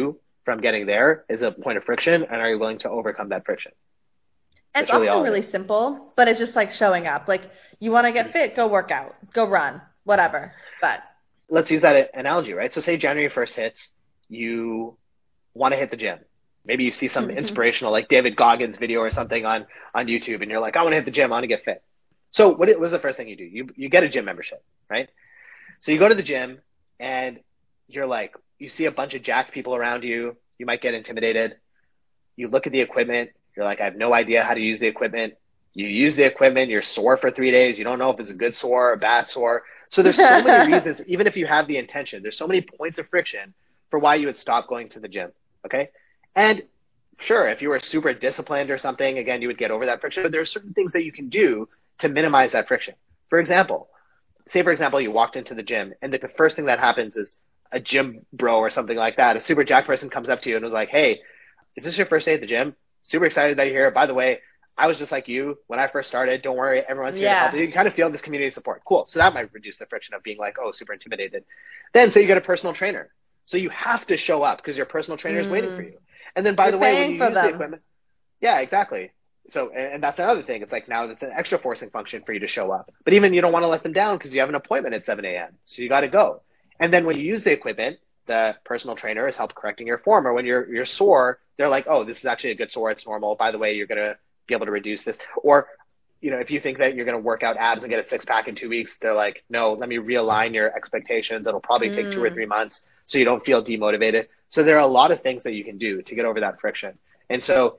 S2: from getting there is a point of friction, and are you willing to overcome that friction?
S1: It's really often really simple, but it's just like showing up. Like, you want to get fit, go work out, go run, whatever. But
S2: let's use that analogy, right? So say January first hits, you want to hit the gym. Maybe you see some mm-hmm. inspirational, like David Goggins video or something on, on YouTube, and you're like, I want to hit the gym, I want to get fit. So what was the first thing you do? You you get a gym membership, right? So you go to the gym, and you're like, you see a bunch of jacked people around you. You might get intimidated. You look at the equipment. You're like, I have no idea how to use the equipment. You use the equipment. You're sore for three days. You don't know if it's a good sore or a bad sore. So there's so many reasons, even if you have the intention, there's so many points of friction for why you would stop going to the gym, okay? And sure, if you were super disciplined or something, again, you would get over that friction. But there are certain things that you can do to minimize that friction. For example, say, for example, you walked into the gym, and the first thing that happens is a gym bro or something like that, a super jacked person comes up to you and was like, hey, is this your first day at the gym? Super excited that you're here. By the way, I was just like you when I first started. Don't worry, everyone's here
S1: yeah.
S2: to help you. You kind of feel this community support. Cool. So that might reduce the friction of being like, oh, super intimidated. Then, so you get a personal trainer. So you have to show up because your personal trainer is mm. waiting for you. And then, by
S1: you're
S2: the way, when you use
S1: them.
S2: the equipment, yeah, exactly. So, and, and that's another thing. It's like now that's an extra forcing function for you to show up. But even you don't want to let them down because you have an appointment at seven a.m. So you got to go. And then when you use the equipment, the personal trainer has helped correcting your form. Or when you're you're sore, they're like, oh, this is actually a good sore. It's normal. By the way, you're going to be able to reduce this. Or, you know, if you think that you're going to work out abs and get a six pack in two weeks, they're like, no, let me realign your expectations. It'll probably take mm. two or three months so you don't feel demotivated. So there are a lot of things that you can do to get over that friction. And so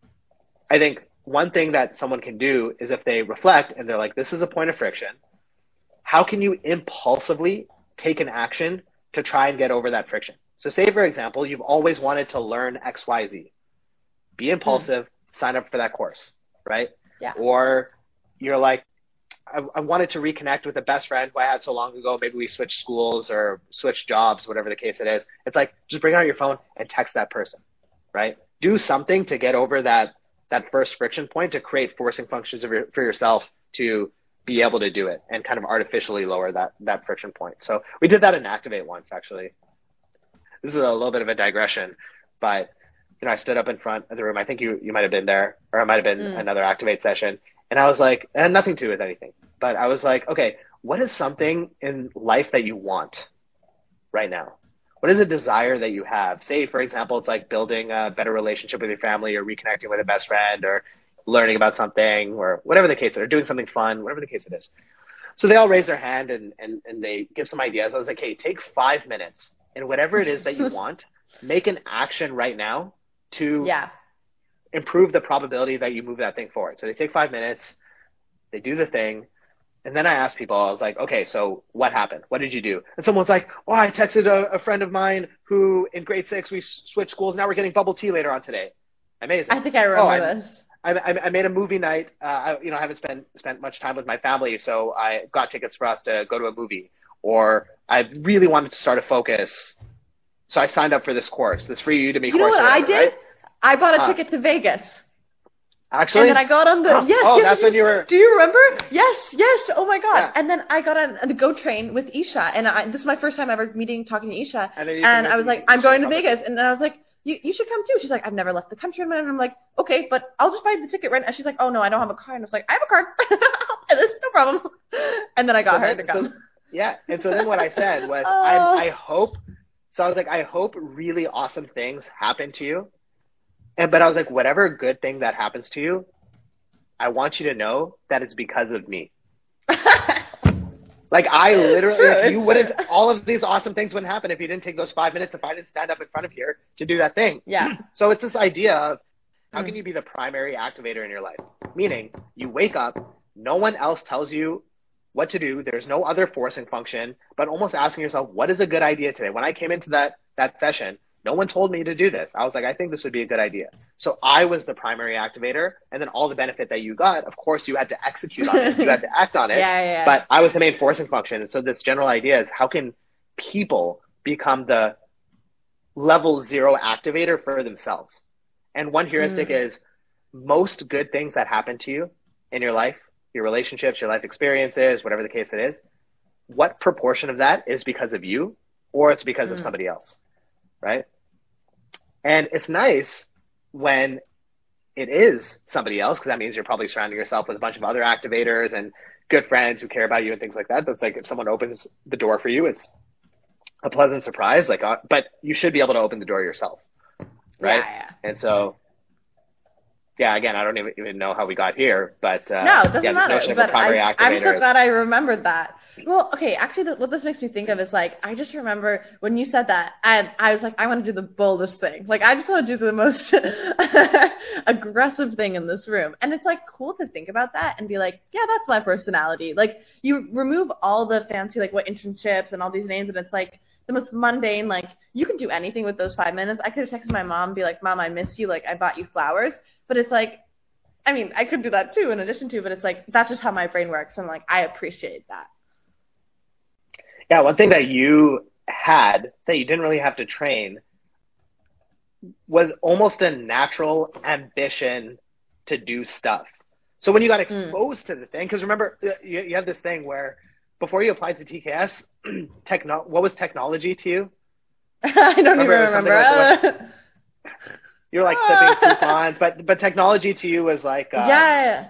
S2: I think one thing that someone can do is if they reflect and they're like, this is a point of friction, how can you impulsively take an action to try and get over that friction? So say, for example, you've always wanted to learn X Y Z. Be impulsive, mm. sign up for that course, right?
S1: Yeah.
S2: Or you're like, I, I wanted to reconnect with a best friend who I had so long ago. Maybe we switched schools or switched jobs, whatever the case it is. It's like, just bring out your phone and text that person, right? Do something to get over that that first friction point, to create forcing functions of your, for yourself to be able to do it and kind of artificially lower that, that friction point. So we did that in Activate once, actually. This is a little bit of a digression, but you know, I stood up in front of the room. I think you, you might have been there, or it might have been mm. another Activate session. And I was like, it had nothing to do with anything, but I was like, okay, what is something in life that you want right now? What is a desire that you have? Say, for example, it's like building a better relationship with your family, or reconnecting with a best friend, or learning about something, or whatever the case is, or doing something fun, whatever the case it is. So they all raise their hand and, and, and they give some ideas. I was like, hey, take five minutes and whatever it is that you want, make an action right now to
S1: yeah.
S2: improve the probability that you move that thing forward. So they take five minutes, they do the thing. And then I asked people, I was like, okay, so what happened? What did you do? And someone's like, oh, I texted a, a friend of mine who in grade six, we switched schools. Now we're getting bubble tea later on today. Amazing.
S1: I think I remember oh, this.
S2: I, I, I made a movie night. Uh, I, you know, I haven't spent, spent much time with my family, so I got tickets for us to go to a movie. Or I really wanted to start a focus, so I signed up for this course, this free Udemy
S1: you
S2: course.
S1: You know what
S2: whatever,
S1: I did?
S2: Right?
S1: I bought a
S2: huh.
S1: ticket to Vegas.
S2: Actually?
S1: And then I got on the,
S2: huh.
S1: yes,
S2: oh,
S1: yes,
S2: that's
S1: yes.
S2: when you were.
S1: Do you remember? Yes, yes. Oh my God.
S2: Yeah.
S1: And then I got on the GO train with Isha, and I, this is my first time ever meeting, talking to Isha.
S2: And,
S1: and I was like, I'm going to Vegas. And then I was like, you, you should come too. She's like, I've never left the country. And I'm like, okay, but I'll just buy the ticket right now. She's like, oh no, I don't have a car. And I was like, I have a car. And it's no problem. And then I got
S2: so
S1: her
S2: then,
S1: to come.
S2: So, yeah. And so then what I said was,
S1: oh.
S2: I, I hope, so I was like, I hope really awesome things happen to you. And, but I was like, whatever good thing that happens to you, I want you to know that it's because of me. Like I literally,
S1: true,
S2: if you
S1: true.
S2: wouldn't, all of these awesome things wouldn't happen if you didn't take those five minutes, if I didn't stand up in front of here to do that thing.
S1: Yeah.
S2: So it's this idea of how
S1: mm.
S2: can you be the primary activator in your life? Meaning you wake up, no one else tells you what to do. There's no other forcing function, but almost asking yourself, what is a good idea today? When I came into that, that session, no one told me to do this. I was like, I think this would be a good idea. So I was the primary activator, and then all the benefit that you got, of course, you had to execute on it. You had to act on it.
S1: yeah, yeah, yeah.
S2: But I was the main forcing function. And so this general idea is how can people become the level zero activator for themselves? And one heuristic mm. is most good things that happen to you in your life, your relationships, your life experiences, whatever the case it is, what proportion of that is because of you or it's because mm. of somebody else? Right? And it's nice when it is somebody else, because that means you're probably surrounding yourself with a bunch of other activators and good friends who care about you and things like that. That's like if someone opens the door for you, it's a pleasant surprise. Like, uh, but you should be able to open the door yourself, right?
S1: Yeah, yeah.
S2: And so, yeah, again, I don't even, even know how we got here, but uh,
S1: No, it doesn't
S2: yeah, this
S1: matter.
S2: notion of
S1: But
S2: a primary
S1: I, I'm so
S2: activator.
S1: glad I remembered that. Well, okay, actually, th- what this makes me think of is like, I just remember when you said that, and I was like, I want to do the boldest thing. Like, I just want to do the most aggressive thing in this room. And it's like cool to think about that and be like, yeah, that's my personality. Like, you remove all the fancy, like, what internships and all these names, and it's like the most mundane, like, you can do anything with those five minutes. I could have texted my mom and be like, Mom, I miss you. Like, I bought you flowers. But it's like, I mean, I could do that too in addition to, but it's like, that's just how my brain works. I'm like, I appreciate that.
S2: Yeah, one thing that you had that you didn't really have to train was almost a natural ambition to do stuff. So when you got exposed mm. to the thing, because remember, you, you have this thing where before you applied to T K S, techno- what was technology to you?
S1: I don't remember even remember.
S2: Like, you're like clipping coupons, but but technology to you was like um,
S1: yeah.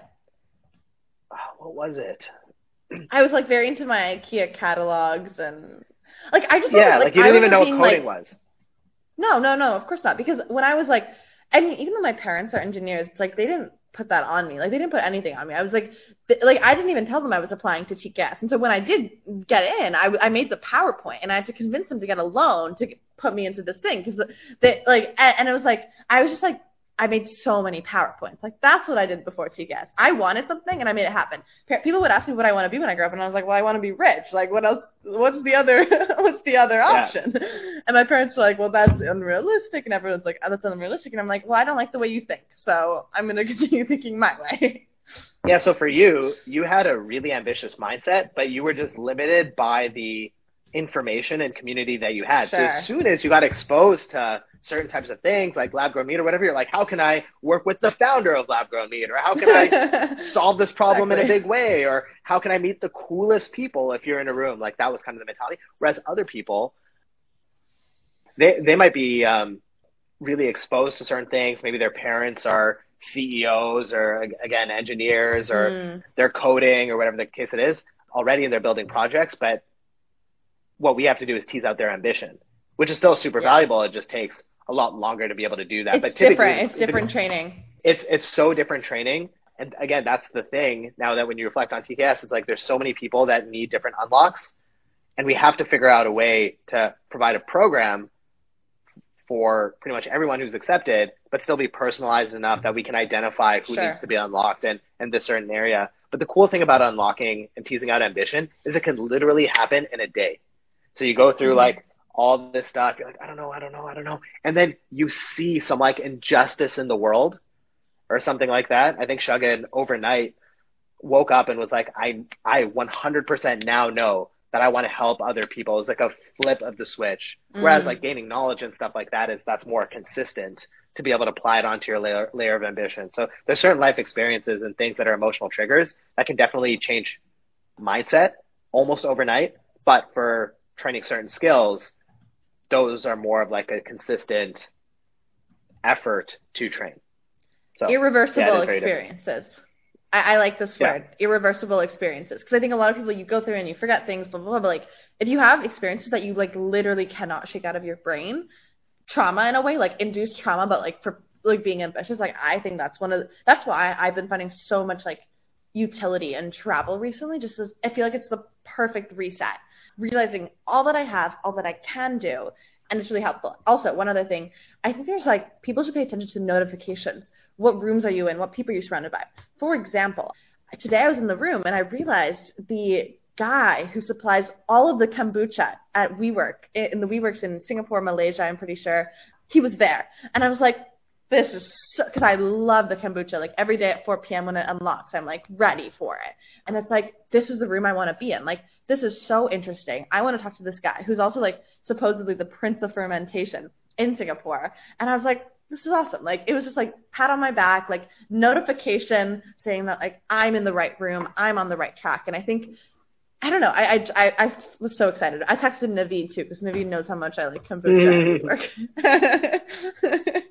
S2: What was it?
S1: I was like very into my IKEA catalogs and like I just
S2: yeah,
S1: like,
S2: like you
S1: I
S2: didn't even know what coding
S1: like,
S2: was.
S1: No, no, no, of course not. Because when I was like, I mean, even though my parents are engineers, it's like they didn't put that on me. Like they didn't put anything on me. I was like, th- like I didn't even tell them I was applying to T K S. And so when I did get in, I, I made the PowerPoint and I had to convince them to get a loan to put me into this thing because they like, and, and it was like I was just like. I made so many PowerPoints. Like, that's what I did before T K S. I wanted something, and I made it happen. People would ask me what I want to be when I grow up, and I was like, well, I want to be rich. Like, what else? What's the other What's the other option? Yeah. And my parents were like, well, that's unrealistic, and everyone's like, oh, that's unrealistic. And I'm like, well, I don't like the way you think, so I'm going to continue thinking my way.
S2: Yeah, so for you, you had a really ambitious mindset, but you were just limited by the information and community that you had.
S1: Sure.
S2: So as soon as you got exposed to certain types of things like lab grown meat or whatever, you're like, how can I work with the founder of lab grown meat? Or how can I solve this problem exactly. in a big way? Or how can I meet the coolest people if you're in a room? Like that was kind of the mentality. Whereas other people, they they might be um, really exposed to certain things. Maybe their parents are C E Os or again, engineers or mm. they're coding or whatever the case it is already and they're building projects. But what we have to do is tease out their ambition, which is still super yeah. valuable. It just takes a lot longer to be able to do that.
S1: It's
S2: but
S1: different. It's different it's, training.
S2: It's it's so different training. And again, that's the thing now that when you reflect on T K S, it's like there's so many people that need different unlocks. And we have to figure out a way to provide a program for pretty much everyone who's accepted, but still be personalized enough that we can identify who sure. needs to be unlocked in, in this certain area. But the cool thing about unlocking and teasing out ambition is it can literally happen in a day. So you go through mm-hmm. like all this stuff. You're like, I don't know, I don't know, I don't know. And then you see some like injustice in the world or something like that. I think Shuggan overnight woke up and was like, I, I one hundred percent now know that I want to help other people. It's like a flip of the switch. Mm. Whereas like gaining knowledge and stuff like that is that's more consistent to be able to apply it onto your layer, layer of ambition. So there's certain life experiences and things that are emotional triggers that can definitely change mindset almost overnight. But for training certain skills, those are more of like a consistent effort to train. So
S1: irreversible yeah, experiences. I, I like this word, yeah. irreversible experiences. Because I think a lot of people, you go through and you forget things, blah, blah, blah. But like, if you have experiences that you like literally cannot shake out of your brain, trauma in a way, like induced trauma, but like for like being ambitious, like I think that's one of the, that's why I've been finding so much like utility in travel recently. Just as I feel like it's the perfect reset. Realizing all that I have, all that I can do, and it's really helpful. Also, one other thing, I think there's like, people should pay attention to notifications. What rooms are you in? What people are you surrounded by? For example, today I was in the room and I realized the guy who supplies all of the kombucha at WeWork, in the WeWorks in Singapore, Malaysia, I'm pretty sure, he was there. And I was like, this is so, because I love the kombucha. Like every day at four p.m. when it unlocks, I'm like ready for it. And it's like, this is the room I want to be in. Like, this is so interesting. I want to talk to this guy who's also like supposedly the prince of fermentation in Singapore. And I was like, this is awesome. Like, it was just like pat on my back, like notification saying that like I'm in the right room, I'm on the right track. And I think I don't know. I, I, I, I was so excited. I texted Naveen too because Naveen knows how much I like kombucha at work.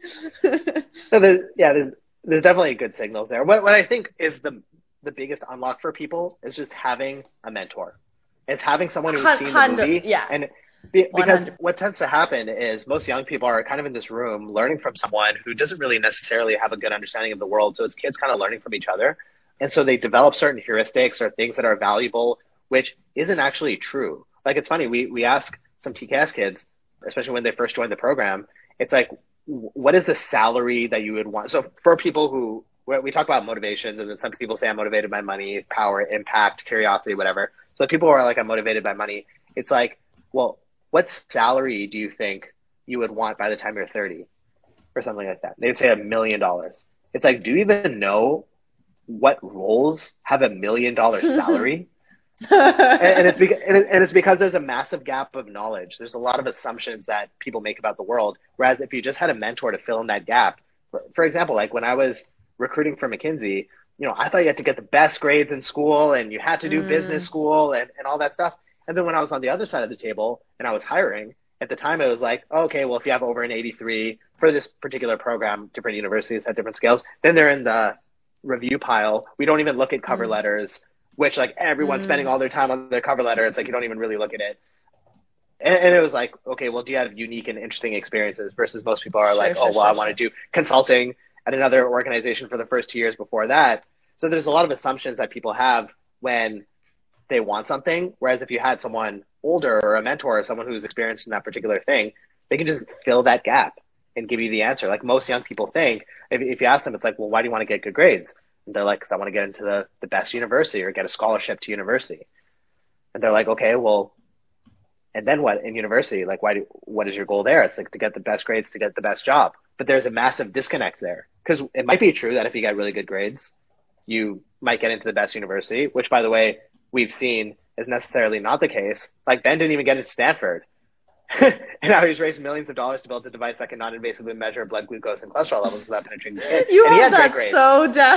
S2: So there's, yeah, there's there's definitely good signals there. What what I think is the the biggest unlock for people is just having a mentor. It's having someone who's seen the movie,
S1: yeah,
S2: and be, because
S1: one hundred
S2: what tends to happen is most young people are kind of in this room learning from someone who doesn't really necessarily have a good understanding of the world. So it's kids kind of learning from each other, and so they develop certain heuristics or things that are valuable, which isn't actually true. Like it's funny, we we ask some T K S kids, especially when they first join the program, it's like, what is the salary that you would want? So for people who, we talk about motivations, and then some people say I'm motivated by money, power, impact, curiosity, whatever. So people who are like, I'm motivated by money. It's like, well, what salary do you think you would want by the time you're thirty or something like that? They say a million dollars. It's like, do you even know what roles have a million dollar salary? and, and, it's because, and, it, and it's because there's a massive gap of knowledge. There's a lot of assumptions that people make about the world. Whereas if you just had a mentor to fill in that gap, for, for example, like when I was recruiting for McKinsey, you know, I thought you had to get the best grades in school and you had to do mm. business school and, and all that stuff. And then when I was on the other side of the table and I was hiring, at the time it was like, oh, okay, well, if you have over an eighty-three for this particular program, different universities have different scales, then they're in the review pile. We don't even look at cover mm. letters, which like everyone's mm. spending all their time on their cover letter. It's like you don't even really look at it. And, and it was like, okay, well, do you have unique and interesting experiences versus most people are sure, like, sure, oh, well, sure, I want to do consulting at another organization for the first two years before that. So there's a lot of assumptions that people have when they want something. Whereas if you had someone older or a mentor or someone who's experienced in that particular thing, they can just fill that gap and give you the answer. Like most young people think, if, if you ask them, it's like, well, why do you want to get good grades? And they're like, because I want to get into the, the best university or get a scholarship to university. And they're like, okay, well, and then what in university? Like, why do, what is your goal there? It's like to get the best grades, to get the best job. But there's a massive disconnect there because it might be true that if you get really good grades, you might get into the best university, which, by the way, we've seen is necessarily not the case. Like Ben didn't even get into Stanford. And now he's raised millions of dollars to build a device that can non-invasively measure blood glucose and cholesterol levels without penetrating the skin.
S1: You
S2: and
S1: have that so down.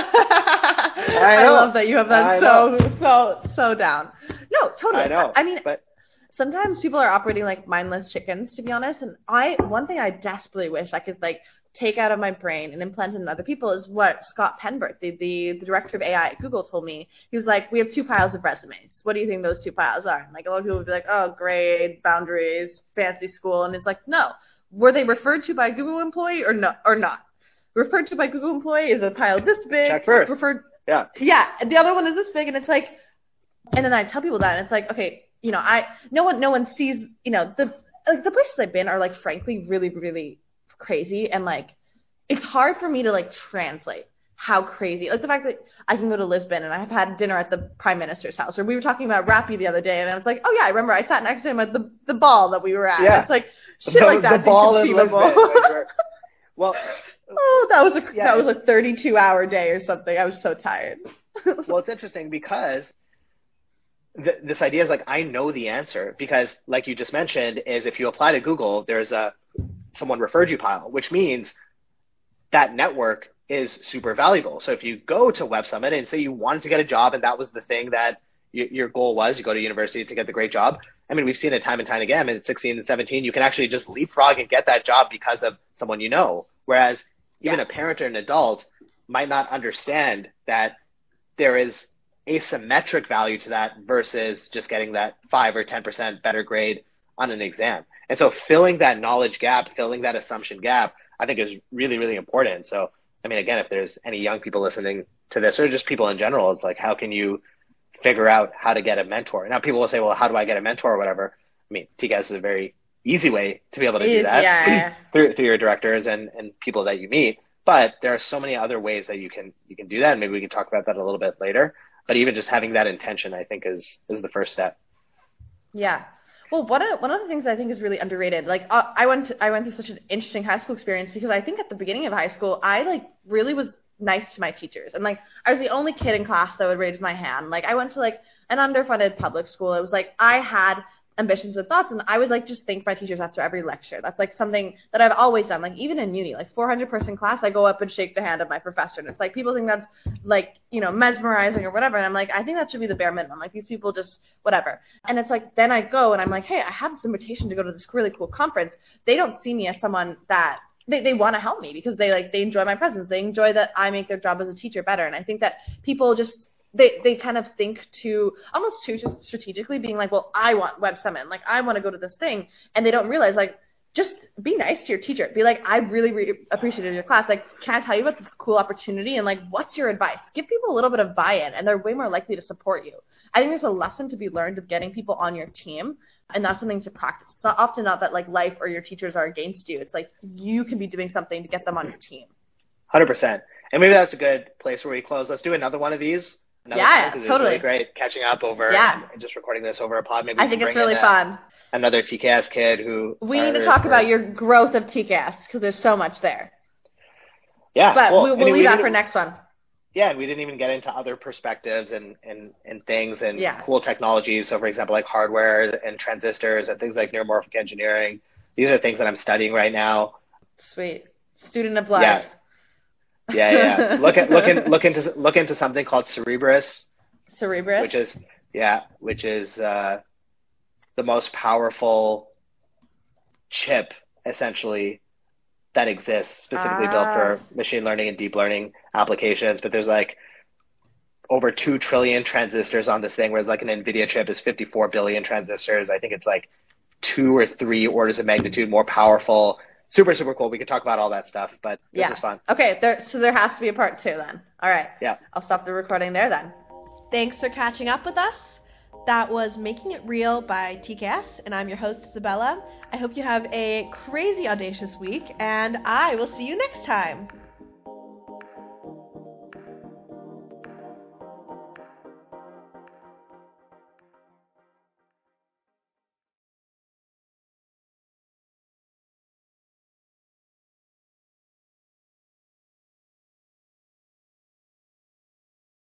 S1: I, I love that you have that so, so, so down. No, totally.
S2: I know.
S1: I mean,
S2: but
S1: sometimes people are operating like mindless chickens, to be honest. And I, one thing I desperately wish I could like take out of my brain and implant in other people is what Scott Penberth, the, the, the director of A I at Google, told me. He was like, we have two piles of resumes. What do you think those two piles are? And like a lot of people would be like, oh, grade, boundaries, fancy school. And it's like, no. Were they referred to by a Google employee or not? Or not? Referred to by Google employee is a pile this big.
S2: Check first.
S1: Referred,
S2: yeah.
S1: Yeah. And the other one is this big. And it's like, and then I tell people that, and it's like, okay, you know, I no one no one sees, you know, the like the places I've been are like frankly really really crazy, and like it's hard for me to like translate how crazy, like the fact that I can go to Lisbon and I've had dinner at the Prime Minister's house, or we were talking about Rappi the other day, and I was like, oh yeah, I remember I sat next to him at the the ball that we were at.
S2: Yeah.
S1: It's like shit
S2: the,
S1: like that's
S2: the ball
S1: inconceivable.
S2: Well,
S1: oh, that was a
S2: yeah.
S1: that was a thirty-two hour day or something. I was so tired.
S2: Well, it's interesting because th- this idea is like, I know the answer because, like you just mentioned, is if you apply to Google, there's a someone referred you pile, which means that network is super valuable. So if you go to Web Summit and say you wanted to get a job and that was the thing that y- your goal was, you go to university to get the great job. I mean, we've seen it time and time again. At sixteen and seventeen, you can actually just leapfrog and get that job because of someone you know. Whereas even
S1: yeah.
S2: a parent or an adult might not understand that there is asymmetric value to that versus just getting that five or ten percent better grade on an exam. And so filling that knowledge gap, filling that assumption gap, I think is really, really important. So, I mean, again, if there's any young people listening to this or just people in general, it's like, how can you figure out how to get a mentor? Now people will say, well, how do I get a mentor or whatever? I mean, T K S is a very easy way to be able to do that
S1: yeah.
S2: through, through your directors and, and people that you meet. But there are so many other ways that you can, you can do that. And maybe we can talk about that a little bit later. But even just having that intention, I think is, is the first step.
S1: Yeah. Well, one of, one of the things I think is really underrated, like uh, I went to, I went through such an interesting high school experience because I think at the beginning of high school, I like really was nice to my teachers. And like, I was the only kid in class that would raise my hand. Like I went to like an underfunded public school. It was like, I had ambitions and thoughts. And I would like just thank my teachers after every lecture. That's like something that I've always done. Like even in uni, like four hundred person class, I go up and shake the hand of my professor. And it's like people think that's like, you know, mesmerizing or whatever. And I'm like, I think that should be the bare minimum. Like these people just whatever. And it's like then I go and I'm like, hey, I have this invitation to go to this really cool conference. They don't see me as someone that they, they want to help me because they like they enjoy my presence. They enjoy that I make their job as a teacher better. And I think that people just They they kind of think too, almost too strategically, being like, well, I want Web Summit, like I want to go to this thing, and they don't realize like just be nice to your teacher. Be like, I really, really appreciated your class. Like, can I tell you about this cool opportunity? And like, what's your advice? Give people a little bit of buy-in, and they're way more likely to support you. I think there's a lesson to be learned of getting people on your team, and that's something to practice. It's not often not that like life or your teachers are against you. It's like you can be doing something to get them on your team.
S2: one hundred percent. And maybe that's a good place where we close. Let's do another one of these. Another
S1: yeah,
S2: time,
S1: totally.
S2: It's really great catching up over
S1: yeah.
S2: and just recording this over a pod. Maybe
S1: I think it's really fun.
S2: Another T K S kid who
S1: we need to talk or, about your growth of T K S because there's so much there.
S2: Yeah,
S1: but
S2: well,
S1: we'll, we'll leave that for next one.
S2: Yeah, and we didn't even get into other perspectives and and, and things and
S1: yeah.
S2: cool technologies. So, for example, like hardware and transistors and things like neuromorphic engineering. These are things that I'm studying right now.
S1: Sweet, student of life.
S2: Yeah. Yeah, yeah. Look at look in, look into look into something called Cerebras.
S1: Cerebras.
S2: Which is yeah, which is uh, the most powerful chip essentially that exists, specifically ah. built for machine learning and deep learning applications. But there's like over two trillion transistors on this thing, whereas like an NVIDIA chip is fifty-four billion transistors. I think it's like two or three orders of magnitude more powerful. Super, super cool. We could talk about all that stuff, but this
S1: yeah.
S2: is fun.
S1: Okay, there, so there has to be a part two then. All right.
S2: Yeah.
S1: I'll stop the recording there then. Thanks for catching up with us. That was Making It Real by T K S, and I'm your host, Isabella. I hope you have a crazy audacious week, and I will see you next time.